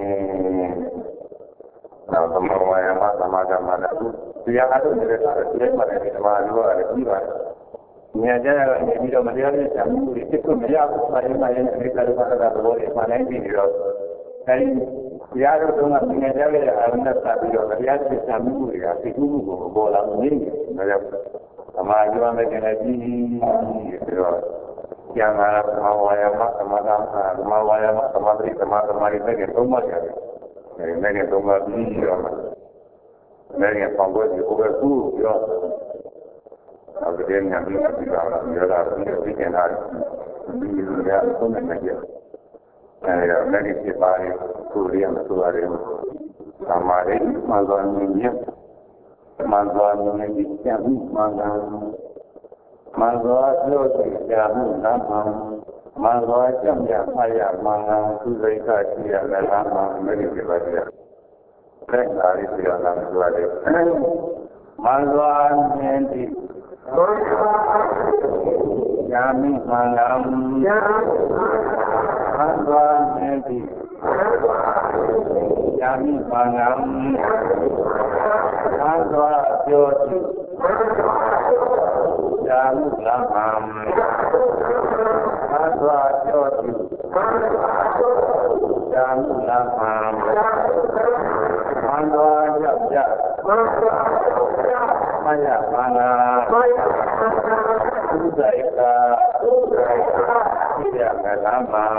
နောက်သမဝါယမသမာဓိမှာလည်းတရားအားထုတ်နေတဲ့အခါကျတော့ဒီမှာသမာဓိဝကလည်းပြီးပါတယ်။ဉာဏ်ကြရတော့နေပြီးတော့မတရားတဲ့ဇာမှုတွေဖြစ်လို့မရဘူး။အဲဒီမှာလည်းဒီကရပါတာတော့ဒီမှာလည်းပြီးတော့အဲဒီတရားတော်ကဉာဏ်ကြရတဲ့အာရုံနဲ့စပြီးတော့တရားတဲ့ဇာမှုတွေကသိမှုကိုပေါ်လာနေတယ်။ဒါကြောင့်သမာဓိဝနဲ့ကျန်တဲ့ပြီးပြီးတော့ကျန်တာသမာဝါယမသမာဓိသမာဝါယမသမာဓိသမာသမာဓိနဲ့သုံးပါးရတယ်။အဲဒီနဲ့သုံးပါးပြီးတော့မှလည်းပေါင်းဖို့ဒီကိုပဲကူပြောအခုတည်းကညာပြီးပြီးတော့ပြောတာပြီးပြီးကျန်တာဒီလိုရဆုံးနေကြတယ်။အဲဒီတော့လည်းဒီပါရီကိုရီးယားမှာဆိုရတယ်။သမာဓိမှန်သွားနေရင်မှန်သွားနေပြီးကျန်ပြီးမှန်တာမန္တောပြောသိကြမှုနာမမန္တောကြံ့ကြဖတ်ရမင်္ဂံသူစိတ်ကရှိရလည်းလားမမေရိပြပါကြ။တဲ့အာရိပြလာဆိုရတယ်။မန္တောမြင်တိယာမိမင်္ဂံမန္တောမြင်တိယာမိမင်္ဂံမန္တောပြောသိယာမှုလမ်းမှာသာသာကျော်သူယာမှုလမ်းမှာမန္တောရောက်ကြမယဘာနာသုဒိကသုဒိကဒီရကလမ်းမှာ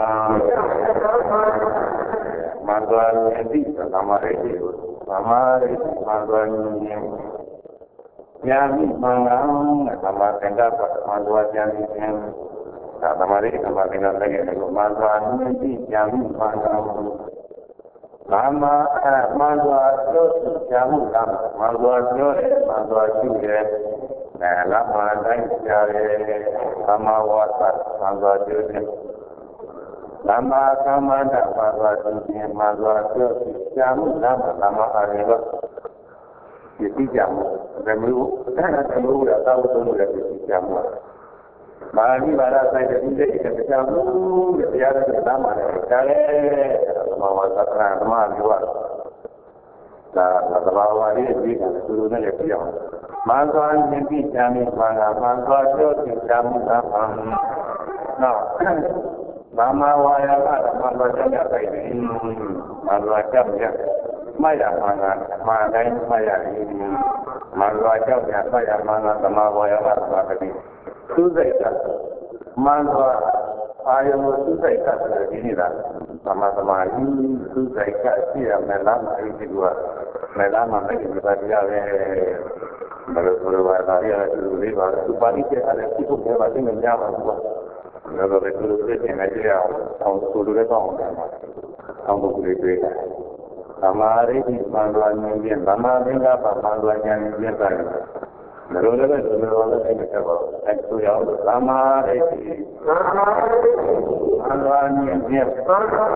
မန္တောမြင်တိသမာရိတိသမာရိတိမန္တောမြင်ညာမိမင်္ဂံသမာသင်္ကပ္ပမန္တောဉာဏ်ဖြင့်သာသမာရိသမာသင်္ကပ္ပလည်းကိုမန္တောအနုတိညာမိမင်္ဂံဘာမအမန္တောပြောညာမှုကမန္တောပြောတယ်မန္တောရှိတယ်အဲလမ္မာတိုင်းကြားတယ်သမာဝါသမန္တောပြောတယ်သမာကမ္မန္တမန္တောရှိတယ်မန္တောပြောညာမှုကသမာအာရိဝဒီသိကြမှုဓမ္မလို့အဲ့ဒါဓမ္မလို့ရတာဝတ္ထုလို့လည်းသိကြမှုမာနိဘာရဆိုင်တဲ့ဒီတဲ့တရားမှုတရားတဲ့နာမနဲ့ကြားတယ်သမဝါသကနာသမအဝါဒါသမဝါရေးပြီးတယ်သူတို့နဲ့ပြောင်းမန္တောဉာဏ်ပြီးချမ်းမြေမှာမန္တောပြောသိချမ်းမှုကဘာနော်ဘာမဝါယကသမဝါကျတဲ့ဆိုင်တယ်မန္တောချက်ရမယမန္တာမာတိုင်းမယရီမန္တောကြောက်ရဆရမန္တာသမဝါယကသမာဓိသူစိတ်ကမန္တောအာယုံသူစိတ်ကဆိုဒီနေတာသမသမာဓိသူစိတ်ကရှိရမယ်လားအဲဒီကမယ်လားမမယ်ဒီပါတရားပဲဘယ်လိုဆိုရပါလဲဒီလိုလေးပါသူပါဠိကျတဲ့ဒီကိုပဲပါတယ်မများပါဘူးကွာလည်းတော့ဒီလိုလေးပြင်နေကြအောင်အောင်ဆိုလိုလည်းကောင်းတယ်မှာအောင်ဖို့လေးတွေ့တယ်သမာဓိမန္တောဉာဏ်ဖြင့်ဗမာသင်္ကပ္ပမန္တောဉာဏ်ဖြင့်ဆိုင်တယ်။ဒါလိုလည်းဒီလိုလည်းအဲ့ဒါကတော့အဲ့ဆိုရအောင်သမာဓိမန္တောဉာဏ်ဖြင့်ဗမာသင်္ကပ္ပမန္တော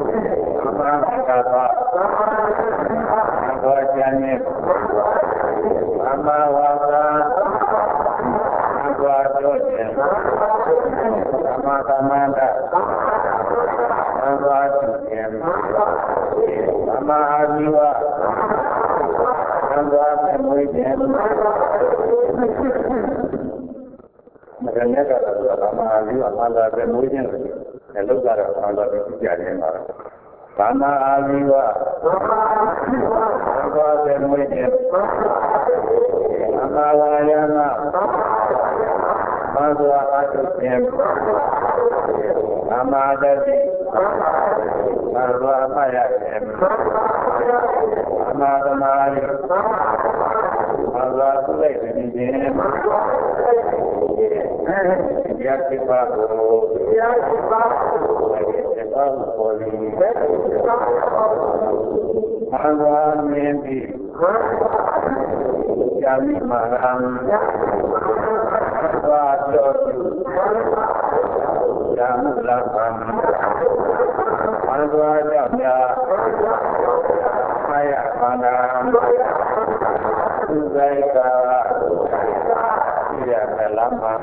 ဉာဏ်ဖြင့်ဗမာဝါစာမန္တောပြောခြင်းသမာသမန္တမန္တောခြင်းသမာအာဇီဝသံဃာမေမွေးခြင်းမရဏကတော့သမာအာဇီဝသံဃာမေမွေးခြင်းလည်းလောက်ကတော့သံဃာပြည့်ကြတယ်မှာ Karena aliwa, apa semuanya, amalayana, madwa atusnya, amadadi, madwa mayasnya, amadamari, madwa sulaimannya, yakibabu, Madwa mimpi, kami malam, madwa jodoh, jamu lapang, madwa jaya, maya malam, suzaika, ya malam.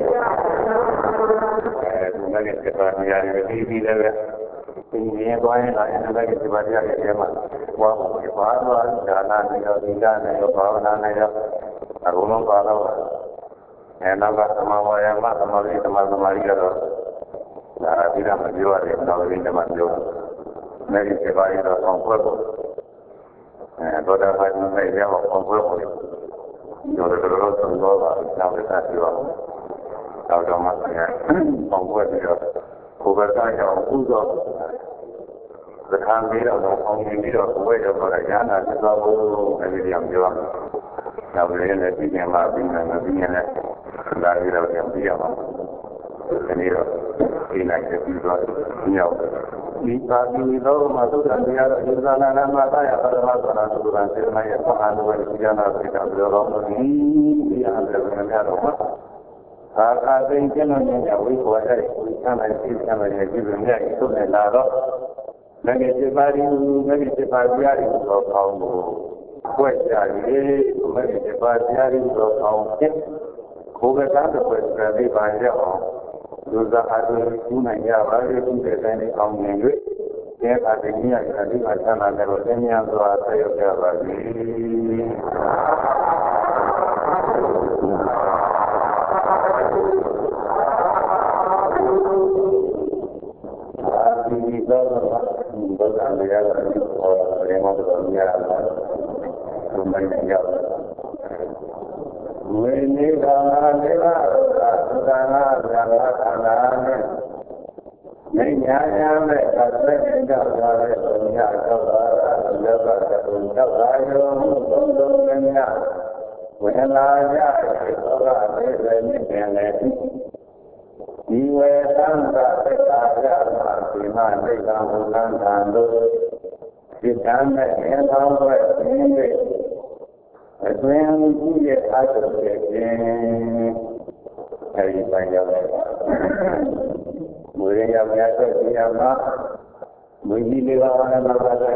Sebagai sesuatu yang lebih tidak ini banyak lah yang sebagai sesuatu yang hebat. Wah, hebat jalan yang tidak ada bawa nanya arulung kalau enak sama yang lah sama lagi sama sama lagi kalau nah tidak menjual yang kalau ini menjual dari sebagai itu konkur eh pada hari ini dia konkur jadi terus tunggu sampai saat itu Kalau masanya, membuat dia, bukan saja untuk bertahan dia atau mengingin dia, bukan pada jana, selalu dari yang bilang, kalau dia nanti yang lebih nanti yang dari yang dia, ini ini itu juga niat. Jika kita masuk dan dia juga nanti mata ya pada masa itu nanti saya akan berjalan dengan berlalu ini dia ada dengan apa. Ada yang jenuh yang wih wajar, sama sih sama yang juga itu adalah negeri baru, negeri baru yang berkau kuasa ini, negeri baru yang berkau ke, bukan ada kuasa di banyak orang, juga ada punya ya baru pun kerana kaum negeri, yang ada ni ada di macam ada orang yang berada di bawah. Iwe tangga sekaya masina dengan ulang tandu ditanda yang tahu ini itu yang punya ada sekian hari banyak mulai yang biasa dia mah begini lawan lawan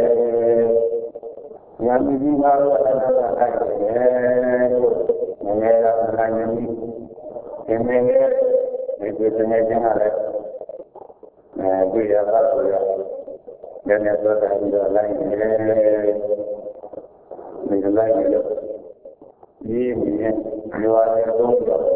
yang ini baru ada lagi mengira menanya ini itu sebenarnya ada, itu ya kalau ya, dan yang ada di dalam ini, di dalam ini, ini luar itu,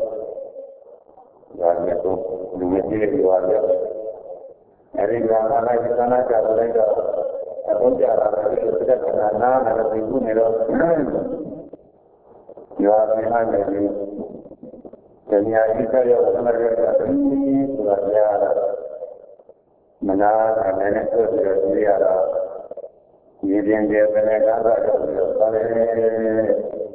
luar itu, ini luar itu, hari zaman lagi sana kalau lagi, kalau jalan lagi sudah kenal, ada ibu nero, luar ini. Jadi kita yang mereka ini sudah ada mana mana itu sudah ada ini yang dia mereka ada sudah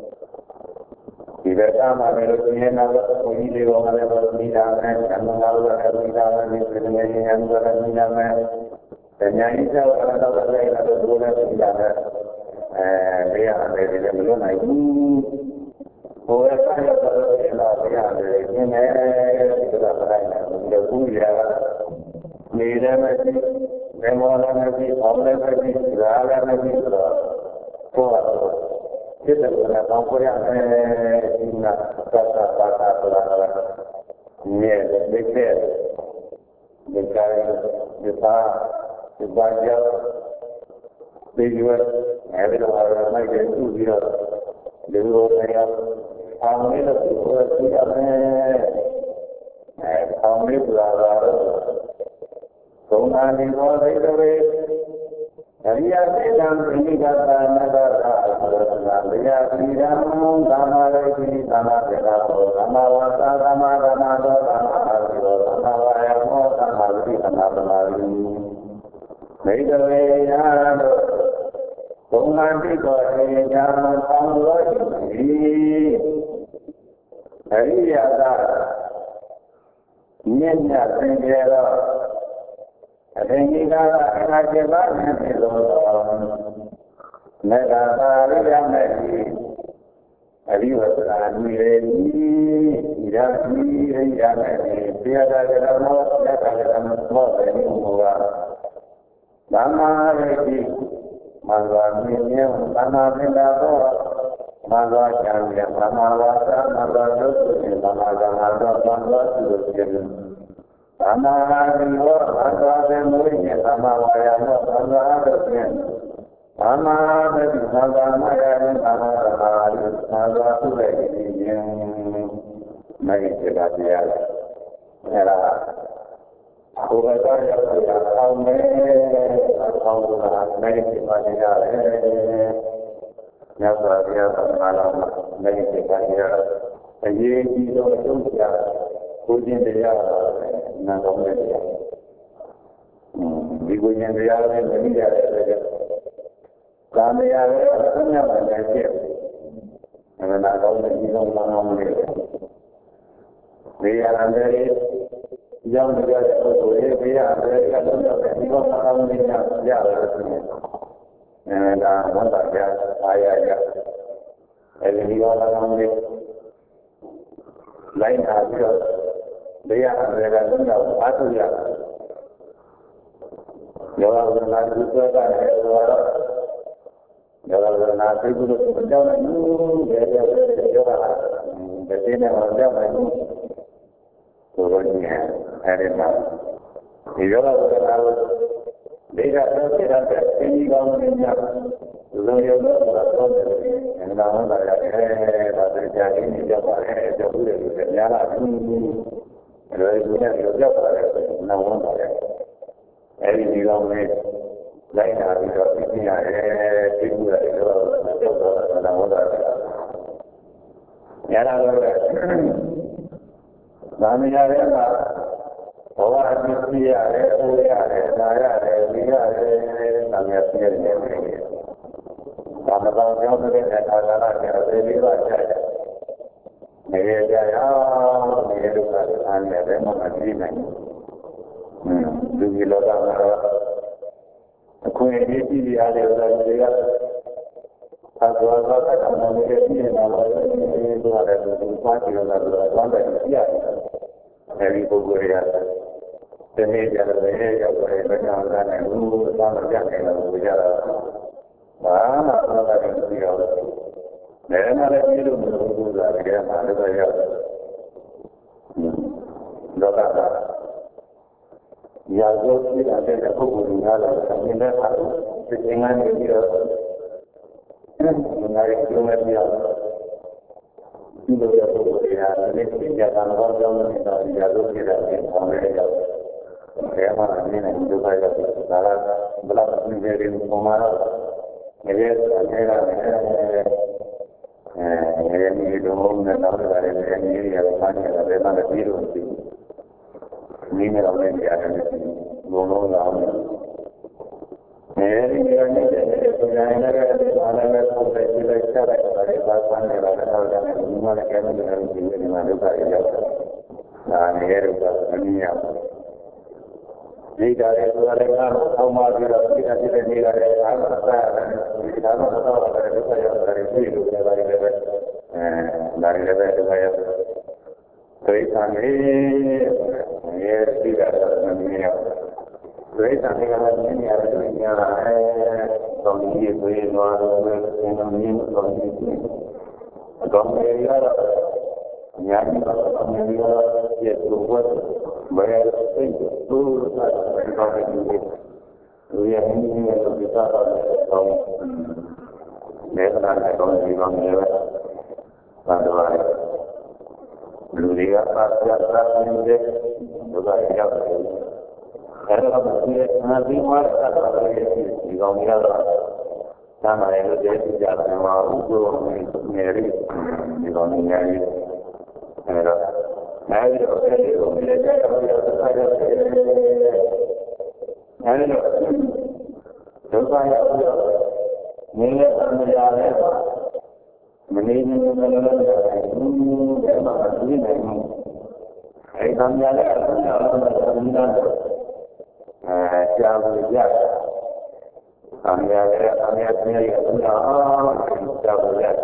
tidak sama melodinya nama ini dia orang yang berminat yang mengalu ada minat ini sebenarnya yang berminat dan yang itu orang tahu lain ada dua minat eh dia ada di dalam itu Orang kaya kalau dia ada ini kita berani kita punya nilai masih memang masih orang masih segala masih kuat kita punya mampu yang ingat kata kata pelanggaran ini deklar deklar kita dibaca dijual ada orang yang itu dia Dulu saya kami itu tidak eh kami belajar, kemudian kita ရိယသေတံပိဋကသနာတသာသုတ္တနာဗျာတိရံသမ္မာရိတိသမ္မာသေတာဘောသမ္မာဝါစာသမ္မာဓမ္မသောသမ္မာအာရိယောသမ္မာဝါယမောသမ္မာဝိသမ္မာသမာဓိမေတ္တဝေယံတို့ဘုံဟံတိကောေညာသံဃောတိအရိယသာမြင့်မြတ်သင်္ကေသောအထင်ကြီးကားအနာကျပါနှင့်ပြုသောမေတ္တာပါရိယမေတိအရိဝတ္တာနိရေတိဣဒံမိရိယမေတိပိယတာကရမောသက္ကရမောတေနုမောသမ္မာရိတိမန္တမင်းမြေသမ္မာပင်တာသောမန္တချံယသမ္မာဝါစာမန္တဒုက္ခေသမ္မာဓမ္မသောသမ္မာသုတ္တေသမ္မာအာရိယောသမ္မာသေမုညေသမ္မာဝါယာမောသမ္မာအတ္တေသမ္မာသတိသမ္မာမာယာသမ္မာသမာဓိသမ္မာသုတေယံမေတ္တာတရားအဲ့ဒါဘုရားတော်ရောက်တာအောင်းမယ်အောင်းတာမေတ္တာတရားလေညစွာဘုရားသမာလာမေတ္တာတရားအရေးကြီးဆုံးအကျိုးတရားကိုကျင့်တရားနာတော်တဲ့တရားဒီကိုကျင့်တရားနဲ့မနည်းရတယ်ကာမရာရဲ့အဆင်းရဲမှလည်းဖြစ်အမှန်တော့ဒီလိုမှမဟုတ်ဘူးဒီရံတဲ့ရောက်ကြတဲ့ပုဂ္ဂိုလ်ရဲ့ဘေးအန္တရာယ်ကတော့ဒီလိုမှမဟုတ်ဘူးညာရတယ်ဆိုရင်အဲဒါဝန်တာကြအားရရအဲဒီလိုမှမဟုတ်ဘူးလိုက်နာပြီးတော့ဘေးအန္တရာယ်ကတော့အားထုတ်ရယောဂဝိနာကုသတာနဲ့ဆိုတော့ယောဂဝိနာသိကုလို့ကြောင်းနေတယ်ယောဂဒီနေ့တော့ကြောင်းနေဆိုတော့ဒီအဲဒီမှာဒီယောဂဝိနာကိုဒေတာတော့ဖြစ်တာတဲ့အင်းကြီးကောင်းနေကြလုံရုံတော့တော့တယ်အင်္ဂလာဝန်တာရတယ်ဒါတည်းကြာရင်းနေကြပါတယ်ကြောက်ဘူးတယ်လို့များလာပြီအဲဒီလိုနဲ့ကြောက်ပါတယ်နောက်ဝန်တာရတယ်အဲဒီဒီကောင်းလေးလိုက်လာပြီးတော့ပြည့်ရတယ်ပြည့်မှုရတယ်တော့ကြောက်တော့နောက်ဝန်တာရလာတော့သာမဏေရဲ့မှာဘဝအဖြစ်ပြရတယ်အိုးရတယ်နာရတယ်ဒီရတယ်သာမဏေပြည့်နေတယ်ဘာမတော်ကြောင့်တဲ့အာရဏကျတဲ့လေးပါးကျတယ်နေရကြရအောင်နေလို့ကအားနဲ့လည်းမမကြည့်နိုင်ဘူးလူကြီးလောကမှာအခွင့်အရေးကြီးရတယ်ဆိုတာတွေကသာသောသာကမှမရပြည့်နေတာလည်းဒီလိုလည်းဒီပါတီရောလည်းတော့တယ်ပြရတယ်အဲဒီပုဂ္ဂိုလ်တွေကတနေ့ကျတော့လည်းရောက်တယ်ဘယ်မှာလဲနဲ့ဘူးသာမကြနိုင်လို့ကြတော့ဘာမှမလုပ်နိုင်ဘူးရောလည်းလည်းလည်းပြလို့မလုပ်ဘူးလားတကယ်မှလည်းတော့ရောက်လောကကရာဇဝတ်ဖြစ်တဲ့ပုဂ္ဂိုလ်တွေကလည်းအမြင်နဲ့အားဖြင့်သင်္ကန်းနေပြီးတော့ငါရဲ့ကျုံးမဲ့ပြရဒီလိုရပုဂ္ဂိုလ်တွေကလည်းသိကြတာတော့ကြောင်းနေတာရာဇဝတ်ဖြစ်တဲ့အောင်လည်းရောက်ဘယ်မှာအမြင်နဲ့ဒုက္ခရောက်တာဒါကဘလောက်အမြင်တွေပုံမှန်တော့ငရဲအနေနဲ့အဲငရဲဒီလိုမျိုးနဲ့တော့လည်းငရဲကြီးရတယ်မှန်းရတယ်ဘယ်မှာလဲပြီးလို့ပြီးနင်းနေတော့လည်းရတယ်ဘုံလုံးလာအောင်အဲဒီလိုနေတဲ့ဆိုရင်လည်းဘာလဲလဲပုံစံကြည့်လိုက်ချက်လိုက်တာလည်းပါပန်းနေတာလည်းတော့တယ်ဒီမှာလည်းကဲနေတယ်ဒီနေ့မှာဒုက္ခရောက်တာဒါငရဲဒုက္ခမမြင်ရဘူးဒီကြတဲ့ဆိုရယ်ကတော့မှပြီးတော့ဒီကတိတဲ့နေရတယ်အားသာတယ်ဒီဒါတော့တော့ဒုက္ခရောက်တယ်ပြီးလို့လည်းပါတယ်ပဲအဲဒါလည်းပဲဒုက္ခရောက်တယ်ဒိဋ္ဌာနေရဲ့ဒီကတော့မမြင်ရဘူးဒိဋ္ဌာနေကလည်းမြင်ရတယ်မြင်ရတယ်တော့ဒီရဲ့ကိုယ်တော်တော်ပဲသင်တော်မြင်တော်မြင်အကောင်တွေကတော့ညာတိပါအမြင်ရရဲ့ဘုရားဘယ်စိတ်သူ့သာတော်တယ်သူရဲ့အင်းကြီးရဲ့ဒီသာတော်တော့နေသနာနဲ့ကောင်းကြီးကောင်းနေပဲသာတော်ရဲ့လူတွေကပါပြတ်တာနေတဲ့ဒုက္ခရောက်တယ်အဲ့တော့ဒီနာပြီးမှဆက်တာလည်းဒီကောင်ကြီးကတော့သာမန်လို့တည်းကြကြတယ်မှာဥပ္ပရောငယ်လေးဒီကောင်ငယ်လေးအဲ့တော့အဲဒီတော့အဲ့ဒီကိုလည်းကြတော့ဆက်ရတယ်အဲ့ဒီတော့ဒုက္ခရောက်ပြီးတော့ငင်းတဲ့သမီးရတယ်မနေနေနေလည်းလည်းတယ်မှာဒီနေမှာအဲဒီသမီးရလည်းအမှန်တရားသမီးနာအဲကြာဘူးကြာသမီးရလည်းသမီးရသမီးရအမှန်အားကြာဘူးကြာ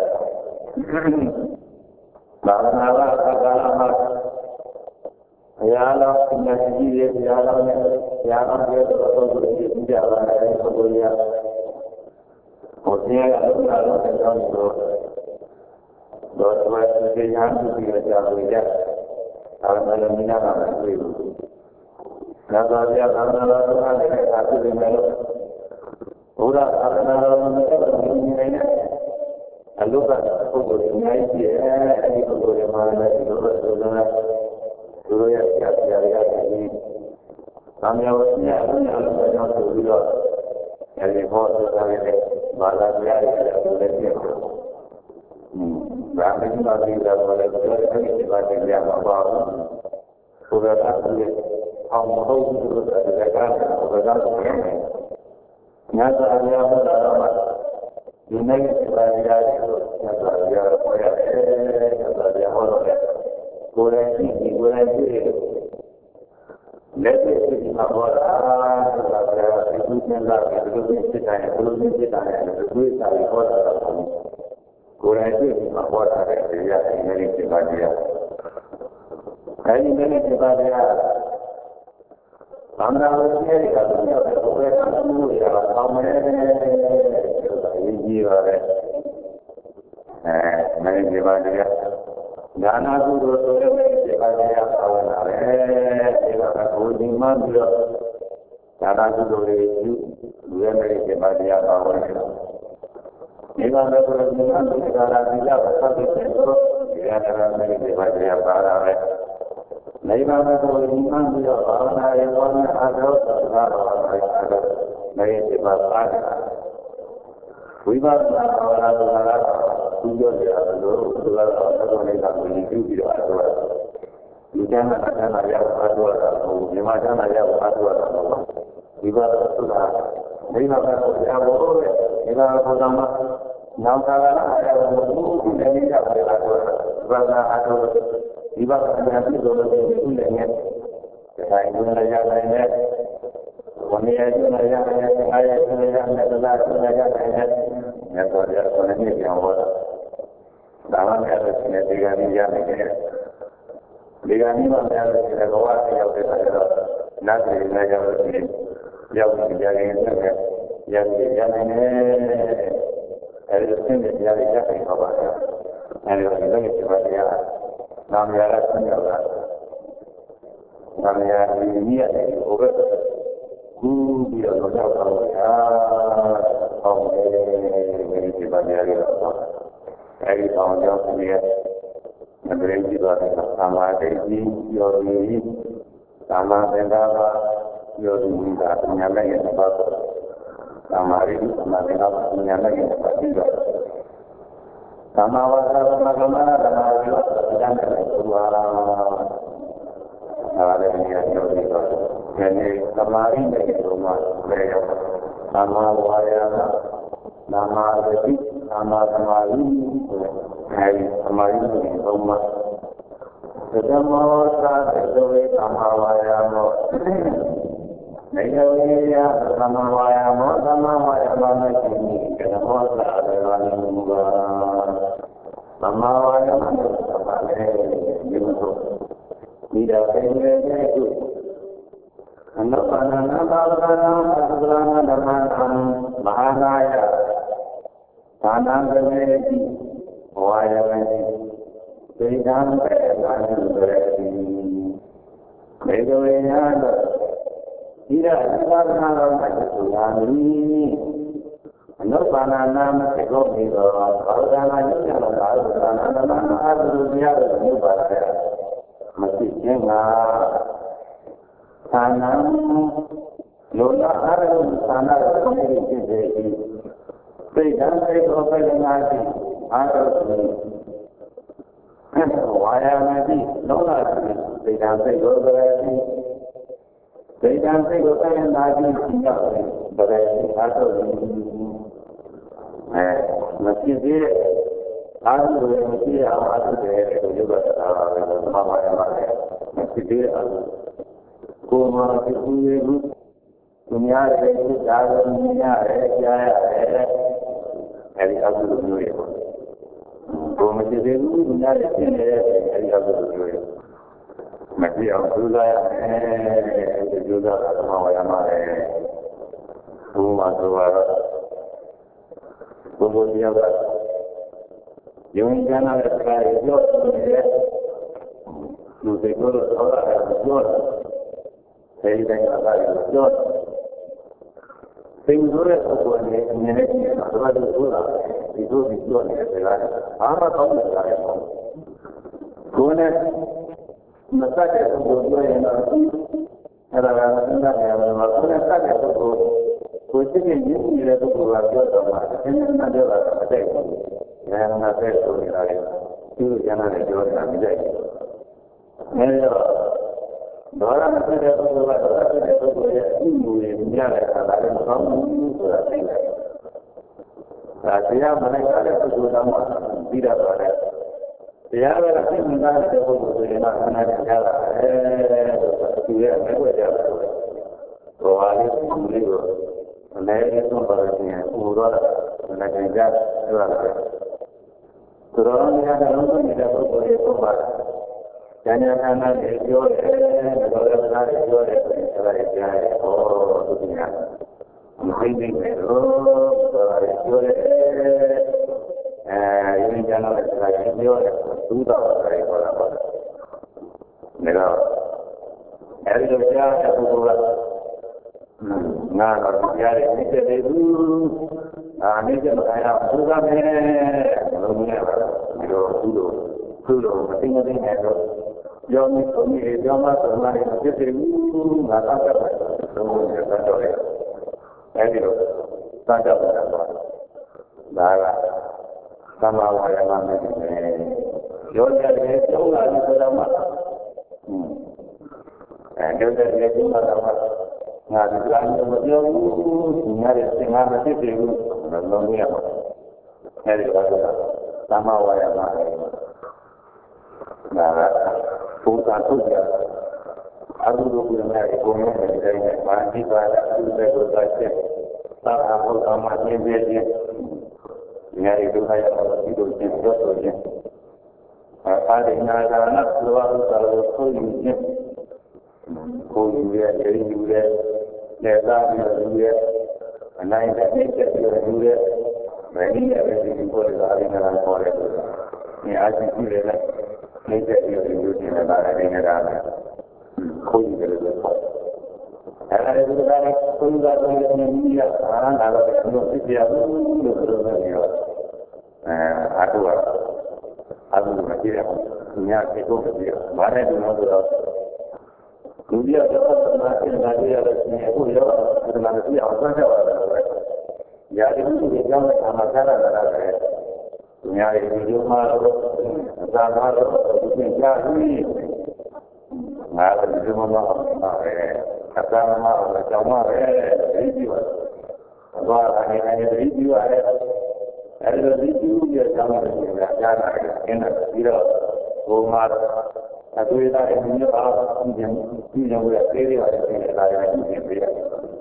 ဘာဝနာကသက္ကာမဘုရားတော်မြတ်ကြီးရဲ့ဘုရားတော်နဲ့ဘုရားတော်ရဲ့ပုဂ္ဂိုလ်ကြီးကြပါတဲ့ပုဂ္ဂိုလ်ရဟောတရားအလုံးစုံတော့တောင်းလို့တော့ဒီမှာဒီညာသူကြီးကြာဘူးကြာဒါမှလည်းမိနာကမတွေ့ဘူး။သာသာပြသာသနာတော်ကလည်းအားပြုနေတယ်ဘုရားသာသနာတော်နဲ့နေနေအလုကပုဂ္ဂိုလ်အများကြီးရဲ့အဲဒီပုဂ္ဂိုလ်တွေမှာလည်းဒီလိုပဲဆိုတော့သူတို့ရဲ့ကြာကြာရတဲ့ဒီသံဃာဝိညာဉ်အလုံးစုံကြောင့်ဆိုပြီးတော့အဲဒီဘောဓတာရဲ့ဘာသာတရားတွေလည်းပြည့်တယ်။ဟွန်းဗာမင်းပါတိကလည်းပြောတယ်ဒီဘာတရားမှာပါဘူး။ဘုရားကလည်းအောင်မဟုတ်ဘူးလို့တရားကဘုရားကပြောတယ်။ညသာအများဘုရားတော်မှာဒီနေ့ပါတရားကိုညသာတရားဟောရတယ်ညသာတရားဟောတော့ကိုယ်တိုင်ဒီကိုယ်တိုင်ကြည့်လက်တွေ့ဒီမှာဟောတာဆိုတာကဒီကုသလာတဲ့လူတွေဖြစ်တယ်ဘလို့ဖြစ်တယ်လူတွေစာရဟောတာကိုယ်တိုင်ကြည့်ဒီမှာဟောတာတဲ့တရားအရင်ကပြပါတရားအဲဒီနေ့ပြပါတရားသံဃာဝိနည်းကတော့ဘုရားဘုရားကမှုရတာကောင်းမယ်ဆိုတာအရေးကြီးပါတယ်အဲမင်းပြပါတရားဒါနာကုသိုလ်ဆိုတဲ့ပြပါတရားပါဝင်လာတယ်ဒီကကိုဒီမှပြီးတော့ဒါနာကုသိုလ်တွေယူလူရဲ့မဲ့ပြပါတရားပါဝင်တယ်ဒီကနေ့ကိုဒီမှပြီးတော့ဒါဒီလာပတ်တဲ့ဆိုဒီကနေ့မဲ့ပြပါတရားပါလာတယ်နိဗ္ဗာန်ကိုဒီမှပြီးတော့ဘာဝနာရဲ့ဝါနာအားထုတ်တာဘာဝနာရဲ့အားထုတ်မဲ့ပြပါပါတယ်ဝိပဿနာဘာဝနာဆိုတာကသူပြောကြတယ်လို့သူကတော့သဘောနဲ့ကကိုယူပြီးတော့အားထုတ်တာဒီကျမ်းစာကျမ်းစာရောက်အားထုတ်တာဟိုမြန်မာကျမ်းစာရောက်အားထုတ်တာတော့ဝိပဿနာဆိုတာနိဗ္ဗာန်ကိုကြားဖို့ပဲနိဗ္ဗာန်ကိုသာမနောက်သာကအားထုတ်လို့ဒီနေ့ရောက်တယ်အားထုတ်တာဝိပဿနာအားထုတ်ဒီဘက်ကပြန်ပြီးတော့ဒီလည်းနဲ့ဒါတိုင်းဝင်ရရတယ်ဝဏ္ဏရကျရရတယ်အာရကျရရတယ်သလားကျရရတယ်မြတ်စွာဘုရားကိုလည်းပြောဟောတာဒါမှမဟုတ်လည်းဒီကနေ့ရနိုင်တယ်ဒီကနေ့မှလည်းဒီဘဝရောက်တဲ့အခါကျတော့နတ်တွေလည်းရောက်ပြီးရောက်ပြီးကြရင်လည်းရောက်ပြီးရနိုင်တယ်အဲဒီသင်္ကြန်ရရတဲ့ဘာပါလဲအဲဒီတော့ဒီလိုမျိုးပါတရားနာမရဆင်းရောက်လာနာမရဒီနည်းအဲ့ဒီဘုရားကူပြီးတော့တော့တော့အာဟောတယ်ဒီပါတရားတွေတော့အဲ့ဒီအောင်ကြောင့်ဒီရဲ့မဂရိကြီးတော့သာမာတိကြီးပြောပြီးသာမာသင်္ကာပါပြောပြီးတာညာမဲ့ရဲ့ဘာသာသာမာရိသာမာသင်္ကာပါညာမဲ့ရဲ့ဘာသာသမ္မာဝါစာသမ္မာကမ္မနာသမ္မာဝိပဿနာတဲ့ဘုရားဒါလည်းဉာဏ်တော်ပြီးတော့ဒီနေ့သမာဓိနဲ့ဒီလိုမှလည်းရောက်သမ္မာဝါယာမသမ္မာသတိသမ္မာသမာဓိအဲဒီသမာဓိနဲ့ဘုံမှာသမ္မာဝါစာတဲ့ဆိုရင်သမ္မာဝါယာမောနေယဝိယသမ္မာဝါယာမောသမ္မာဝါယာမနဲ့ရှိနေကြတယ်ဘောစာလည်းပါနေမှုကသမ္မာဝါယာမနဲ့သမ္မာလည်းဒီလိုဒီတော့ဆင်းရဲတဲ့ကုအနုပါဏနာဘာဝနာသရဏဓမ္မံမဟာနာယသာနာကမေတိဝါယမေတိသေတံပေသာနုရတိမေတဝေယသောဒီရသာသနာတော်မှာဆိုရမည်အနုပါဏနာမသေကောမိသောဘာဝနာညဉ့်တော်ဘာဝနာဓမ္မအာသုတရားတော်မြုပ်ပါတဲ့မရှိခြင်းကဌာနလောကအာရုံဌာနကိုဖြစ်စေ၏သိတံသိသောပရိနာတိအာရုံဝါယာမတိလောကသိတံသိသောပရိတိသိတံသိသောပရိနာတိရှိရောက်ပရိအာရုံအဲမဖြစ်သေးတဲ့အာရုံတွေမရှိအောင်အာရုံတွေလို့ပြောတာပါပဲဘာမှမပါတယ်မဖြစ်သေးတဲ့အာရုံကိုယ်မှာဖြစ်ပြီးဘူးသူများရဲ့ဒီအာရုံမြင်ရတယ်ကြားရတယ်အဲဒီအာရုံမျိုးတွေပေါ့ကိုယ်မဖြစ်သေးဘူးသူများရဲ့ဖြစ်နေတဲ့အဲဒီအာရုံမျိုးတွေမဖြစ်အောင်ကြိုးစားရမယ်အဲဒီကြိုးစားတာမှဝရမှာလေဘုရားဆိုတော့ဘုရားတရားကယုံကြည်တဲ့ခါရပြောနေတဲ့လူတွေကိုတော့ဟောတာပြောတယ်အဲဒီတိုင်းကလည်းပြောတယ်သင်္ကြန်ရဲ့ပုဂ္ဂိုလ်နဲ့အမြင်နဲ့ကြည့်တာတော့ဒီလိုလားဒီလိုပြီးပြောနေတယ်ကဘာမှကောင်းနေတာလေကိုယ်နဲ့မစတဲ့ပုဂ္ဂိုလ်ပြောရင်တော့အဲ့ဒါကသင်္ကြန်ရဲ့မှာကိုယ်နဲ့စတဲ့ပုဂ္ဂိုလ်ကိုယ်စိတ်နဲ့ရင်းနေတဲ့ပုဂ္ဂိုလ်ကပြောတော့မှသင်္ကြန်ကပြောတာအတိတ်ဉာဏ်နဲ့ဆက်ဆိုနေတာလေသူ့ဉာဏ်နဲ့ပြောတာမကြိုက်ဘူးအဲဒီတော့ဒေါရမဖြစ်တဲ့ပုဂ္ဂိုလ်ကဒေါရဖြစ်တဲ့ပုဂ္ဂိုလ်ရဲ့အမှုတွေမြင်ရတဲ့အခါလည်းမကောင်းဘူးဆိုတာသိတယ်။ဒါတရားမနိုင်တဲ့ပုဂ္ဂိုလ်တော့ပြီးတာပါလေ။တရားပဲအသိဉာဏ်တဲ့ပုဂ္ဂိုလ်ဆိုရင်တော့ခဏတည်းကြားတာအဲသူရဲ့အမဲ့ွက်ကြတယ်။ဘောဟာလေးသူလေးကိုလည်းသုံးပါလို့ရှိရင်ဥရောတာလည်းကြကြပြောရတယ်။သူတော်များများလုံးဝနေတဲ့ပုဂ္ဂိုလ်ရဲ့ပုံပါဉာဏ်ဉာဏ်နဲ့ပြောတယ်ဘောရနာနဲ့ပြောတယ်ဆိုရင်အဲ့ဒါကြားတယ်ဟောသူကမသိသိပဲလို့ဆိုတာပြောတယ်အဲဒီဉာဏ်နဲ့ဆိုတာပြောတယ်သူတော့တယ်ဟောတာပေါ့ဒါတော့အဲဒီလိုကြားတဲ့ပုဂ္ဂိုလ်ကငါတော့ကြားတယ်ဒီတဲ့သူအာနေကြမခံရဘူးကမဲလို့မြင်ရတာဒီလိုသူ့လိုသူ့လိုမသိမသိနဲ့တော့ယောနိသုံးရယောမသုံးရမဖြစ်သေးဘူးငါသာတက်တယ်လုံးဝနဲ့သတ်တော်တယ်အဲဒီလိုသတ်တော်တာပါဒါကသမာဝါယမနဲ့ရောကြတယ်သုံးလာပြီဆိုတော့မှအဲကြောတဲ့လေဒီမှာတော့ငါဒီကနေ့မပြောဘူးငါရဲ့သင်္ဃာမဖြစ်သေးဘူးလုံးဝရပါအဲဒီတော့သမာဝါယမနဲ့ဒါကဘုရားထုတ်ကြအတုတို့ကလည်းအကုန်လုံးပဲတိုင်းနဲ့မာနိပါဒသူတဲ့ကိုသာချက်သာအဘုရားမှာသင်ပြခြင်းဉာဏ်ဒုက္ခရောက်တော့ဒီလိုသင်ပြောဆိုခြင်းအာရိနာဂာနသဝဥစ္စာကိုခိုးယူခြင်းခိုးယူရတဲ့ယူရတဲ့သားပြီးယူရအနိုင်တဲ့ပြည့်တဲ့ယူရမင်းရဲ့ဒီကိုယ်ကအာရိနာဂာခေါ်တယ်ဆိုတာဒီအာရှိရှိတယ်နေတဲ့ဒီလိုမျိုးတင်လာတဲ့နေတာကခိုးရတယ်လို့ပြောတယ်။အဲဒီလိုကလည်းခိုးတာတော့လည်းမြည်ရတာနာတော့ဘယ်လိုဖြစ်ရဘူးလို့ပြောနေရောအဲအတူအတူမကြည့်ရဘူး။ညခေတော့ကြည့်ရ။ဘာနဲ့ဒီလိုဆိုတော့လူကြီးကတော့သမားတင်လာရတဲ့ရှင်အခုရောဒီမှာကြည့်အောင်ဆက်ကြပါတော့။ရာဒီလူတွေကြောင့်အမှန်တရားလာတာပဲ။ညာရီဒီမှာတော့သာသာတော့ဒီကြားပြီးငါလည်းဒီမှာတော့အဲအသာမအကြောင်းမပဲဒီကြည့်ပါဘာအနေနဲ့ဒီကြည့်ပါလဲအဲဒီလိုဒီကြည့်ရအောင်လည်းကြားတာကျင်းတယ်ပြီးတော့ဘုံမှာအတွေ့အကြုံအမျိုးအားဖြင့်ဒီကြောင့်လည်းသေးသေးပါသေးတယ်လာရတယ်ဒီပြရတယ်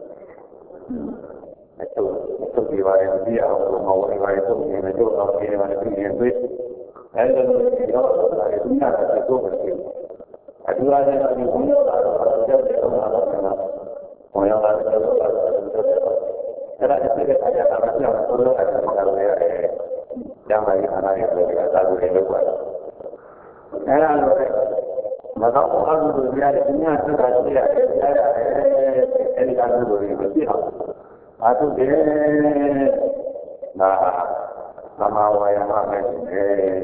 အတူတူဒီပါရင်ဒီအောင်ဘုံမှာဝင်ပါရင်သူ့နေနဲ့တော့အောင်နေပါလိမ့်မယ်ပြီးအဲဒီလိုရောတာဒီညတာတော့ပဲအတူအားဖြင့်ဒီဘုံရောတာတော့ကြောက်တယ်အောင်လာတော့ဘုံရောတာတော့အဲ့ဒါတစ်ခါကျတော့အပြောင်းဘုံရောတာတော့လည်းရတယ်ကျမ်းပါရအားရတဲ့သာသူတွေလောက်ပါအဲ့ဒါလိုမတော့အားလို့ရတဲ့ညစတာရှိရတယ်အဲ့ဒါအဲဒီကလူတွေမသိအောင်အာထုတယ်နာသမာဝါယမနဲ့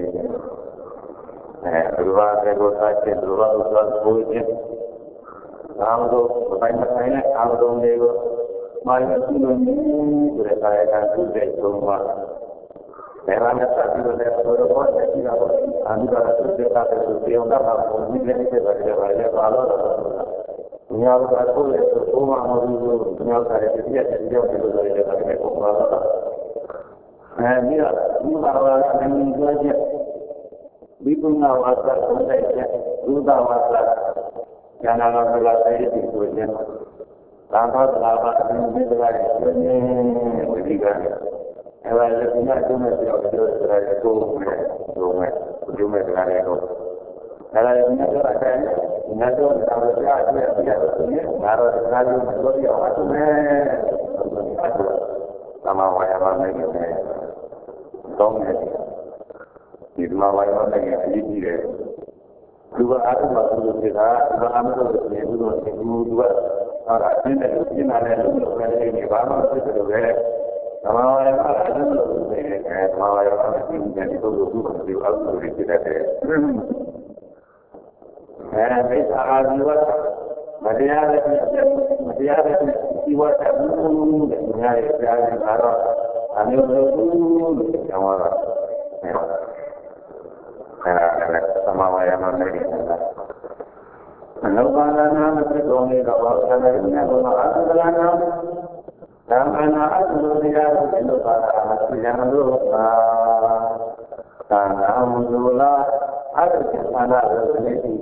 အဲဘုရားကေကိုသာချင်ဘုရားဥစ္စာကိုချင်း I'm going to find the kind of Amazon label. My husband to the side and to the Roma. Then I'm a study with the sort of what I know. I'm going to the other to the other one. We let it go. I have a lot of we have got to let the Roma move. We have got to get the job to the and here, you are an English. We do not want to do the water. Can I not allow it to do it? I'm not allowed to do the right thing with you guys. And I let me not do it because I go to do it. And I never attend, never have a job. Not a value of the other. Somehow I am making it. Don't get it. If my wife was making a easy day, you were asking about the Sita, but I'm not going to do it. All right, then you know, I don't know whether you are not going to wear it. Somehow I don't know, and how I am going to do it out to reach that day. And it's a hard work. But the other the other see what happened, the guy is driving around, and you know, somehow I am not making that. No one is only about the never Ramana, Asuludia, and the Amazula, other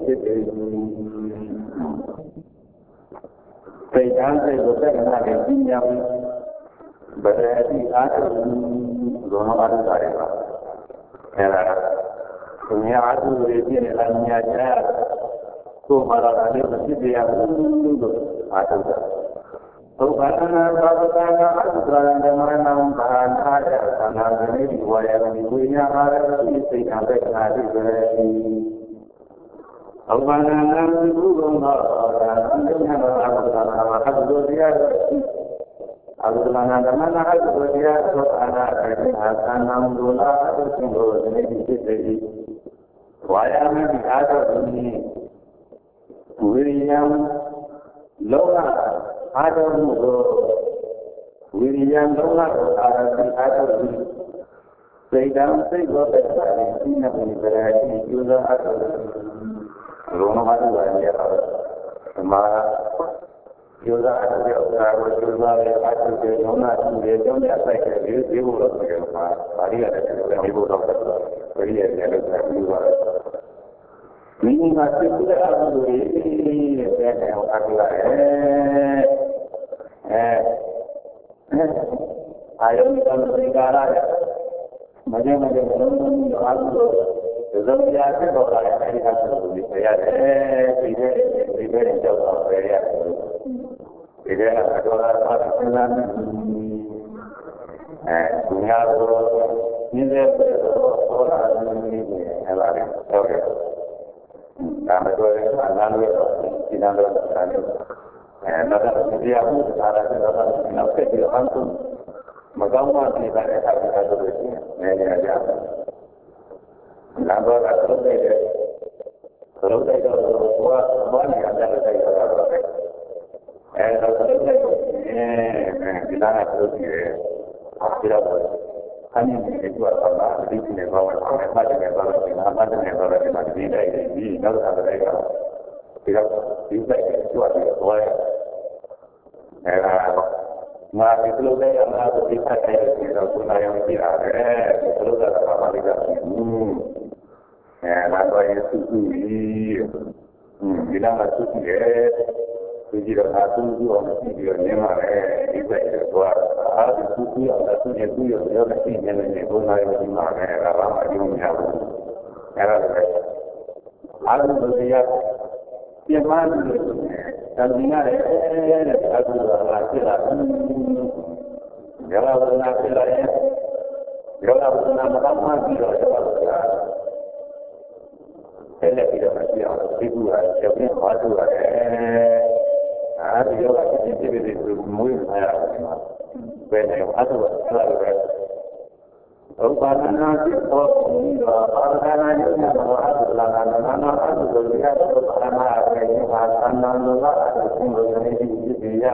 they answer the second time in Yam, but I think I don't know how to say it. We are to repeat it and yet, so Mara, the city of Atuka. So, Baba, and the Manam, and the lady, whatever we are, we say, and they can have it. Alvana, Google, and the Manama, have to go the other. Alvana, the Mana has to go the other, and Amdula, and go the city. Why am I the other William Lola? I don't know. William Lola are the other. Say down, say go back. I see nothing, but I think you the other. Roma, Mara, you the other, I was you the other, Roma, you don't have like a you look like a Maria, you would have very a meaning I think that I will be I don't know the Gara. Madame, I don't know. The Zombie Africa, I have to be there. We very well. We get a dollar and we have in there for okay. I'm going to another in another and another city of the Hanson. Magama is a capital and number of rotated. Rotated was one and the other. And the Dana Protein, I mean, it was a lot of reaching about a much better than a much better than a day. We know how to make it. Because you say it's what you play. And my people, they are not the people that I am here. And I'm going to do you know, I took it. We did a lot of do on the video, never a what how to do that to do your other thing and then go now in my around my room. And I don't know the the man and the night I do like that. Yella was not like Yella was not about my video. And let me know people are helping hard to I feel like it's activity to move my when I otherwise Rupana itu perkara yang adalah karena itu dia perkara yang akan menolak sumber ini dia.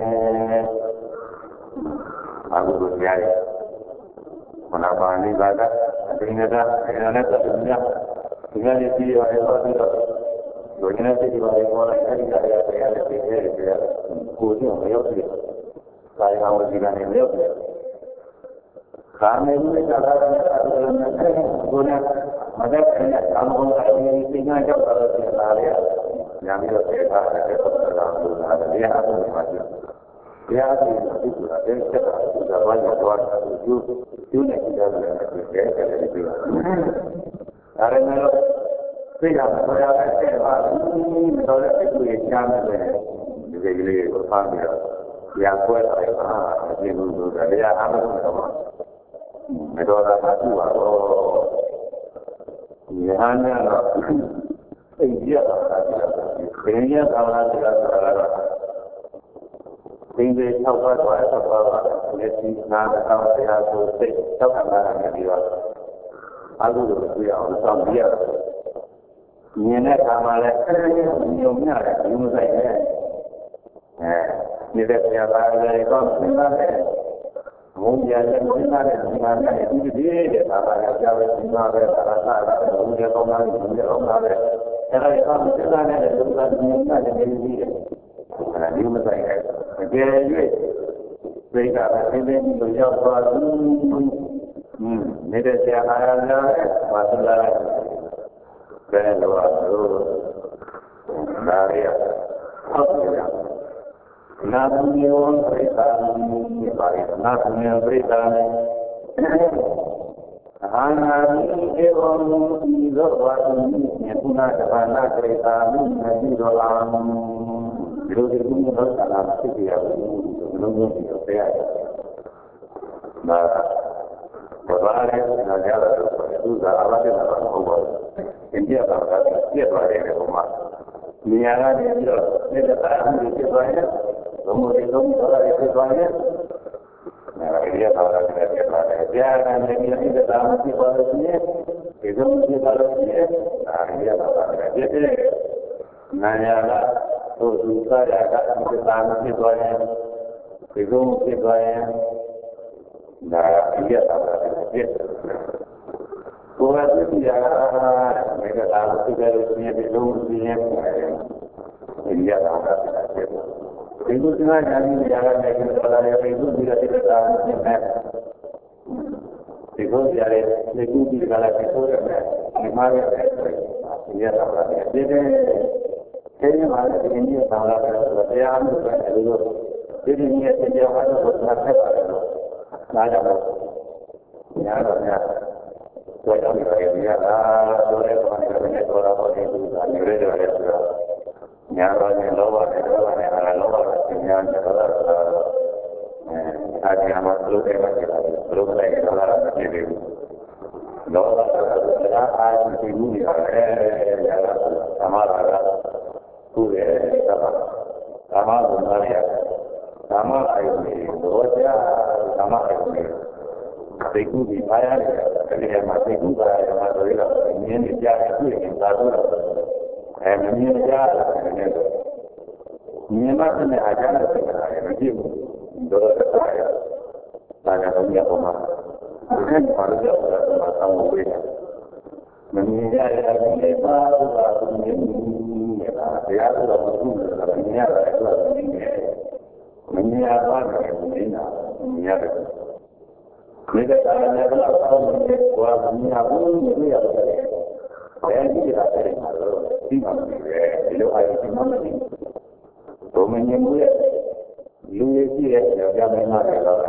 Aku berjaya. Kenapa ini baca? Ternyata ternyata ternyata tinggal di sini orang itu. Dunia itu orang orang yang ada ada ada ada kudu melihat dia. Saya mau bilang ini. Karena ini adalah guna mereka kampung ini tinggal jauh dari area yang dia tidak ada dalam guna dia ada macam dia ada itu ada kita sudah banyak orang tujuh tujuh yang kita lihat dari itu. Karena tidak berada di dalam itu yang kami jadi berfaham yang kuat ah jadi dulu dia amat Medora satu atau hanya India, India kalau tidak salah, India tahu apa apa apa, jadi nama tahu saya tu saya tahu apa yang dia. Aku tu dia orang Zambia. Ni nak kamal, ni umnya, ni musai. Eh, ni dah siapa lagi kau sebenarnya. Mungkin ada mungkin ada ini dia apa yang jauh sebenarnya salah mungkin orang mungkin orang ada kalau kamu sebenarnya ada mungkin ada ini karena dia masih dia dia mereka ini dia buat hmm mereka siapa yang masalah belum dari apa Nabi orang berita ini baik, Nabi yang berita ini. Hanya ini orang itu orang ini punya kepada berita ini Nabi orang itu itu menurut dalam segi yang menurut dia. Nah, berbalik negara itu dah awal dia dalam umur. India dalam dia berada di rumah. Niaga dia dia datang di sana. Kemudian orang itu banyak, nah dia kalau tidak dia dia akan jadi tidak tahu si balasnya, itu si balasnya, nah dia kalau tidak dia nanya lah, tu susah ya kan kita tahu si banyak, itu si banyak, nah dia kalau tidak dia, bukan dia mereka tahu si balasnya itu dia, dia kalau tidak dia. Itu dengan jadi jalan yang kita itu tidak tidak tahu itu jadi itu di dalam itu memang dia tahu jadi ini malah ini tahu dia ambil dulu jadi ini dia ada beberapa nada nada saya ambil dia ah boleh orang orang itu ada ada Nyaranya lower, nyaranya ala lower, nyaranya lower. Ada yang masuk ke mana? Belum lagi lower macam itu. Lower adalah ada di sini. Eh, sama ada. Kue sama. Sama benar ya. Sama ini. Doa sama ini. Seku di bayar. Jadi yang masih juga yang masih juga. Ini dia itu yang baru. Eh, ini dia, ini tu. Ini macam ni ajar kita, ini dia. Dua saya. Tanya dunia rumah. Bukan pada dia masa mungkin. Mengira ini baru baru ini. Dia sudah betul. Mengira itu ini. Mengira apa ini? Mengira. Mereka tanya apa ini? Wah, mengira pun ini apa? Saya tidak ada malu, tidak ada. Kalau ada cuma ini, domennya mulai, luar biasa, jangan malah.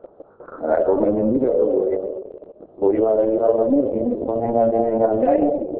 Domennya juga boleh. Boleh orang orang ini, orang orang yang lain,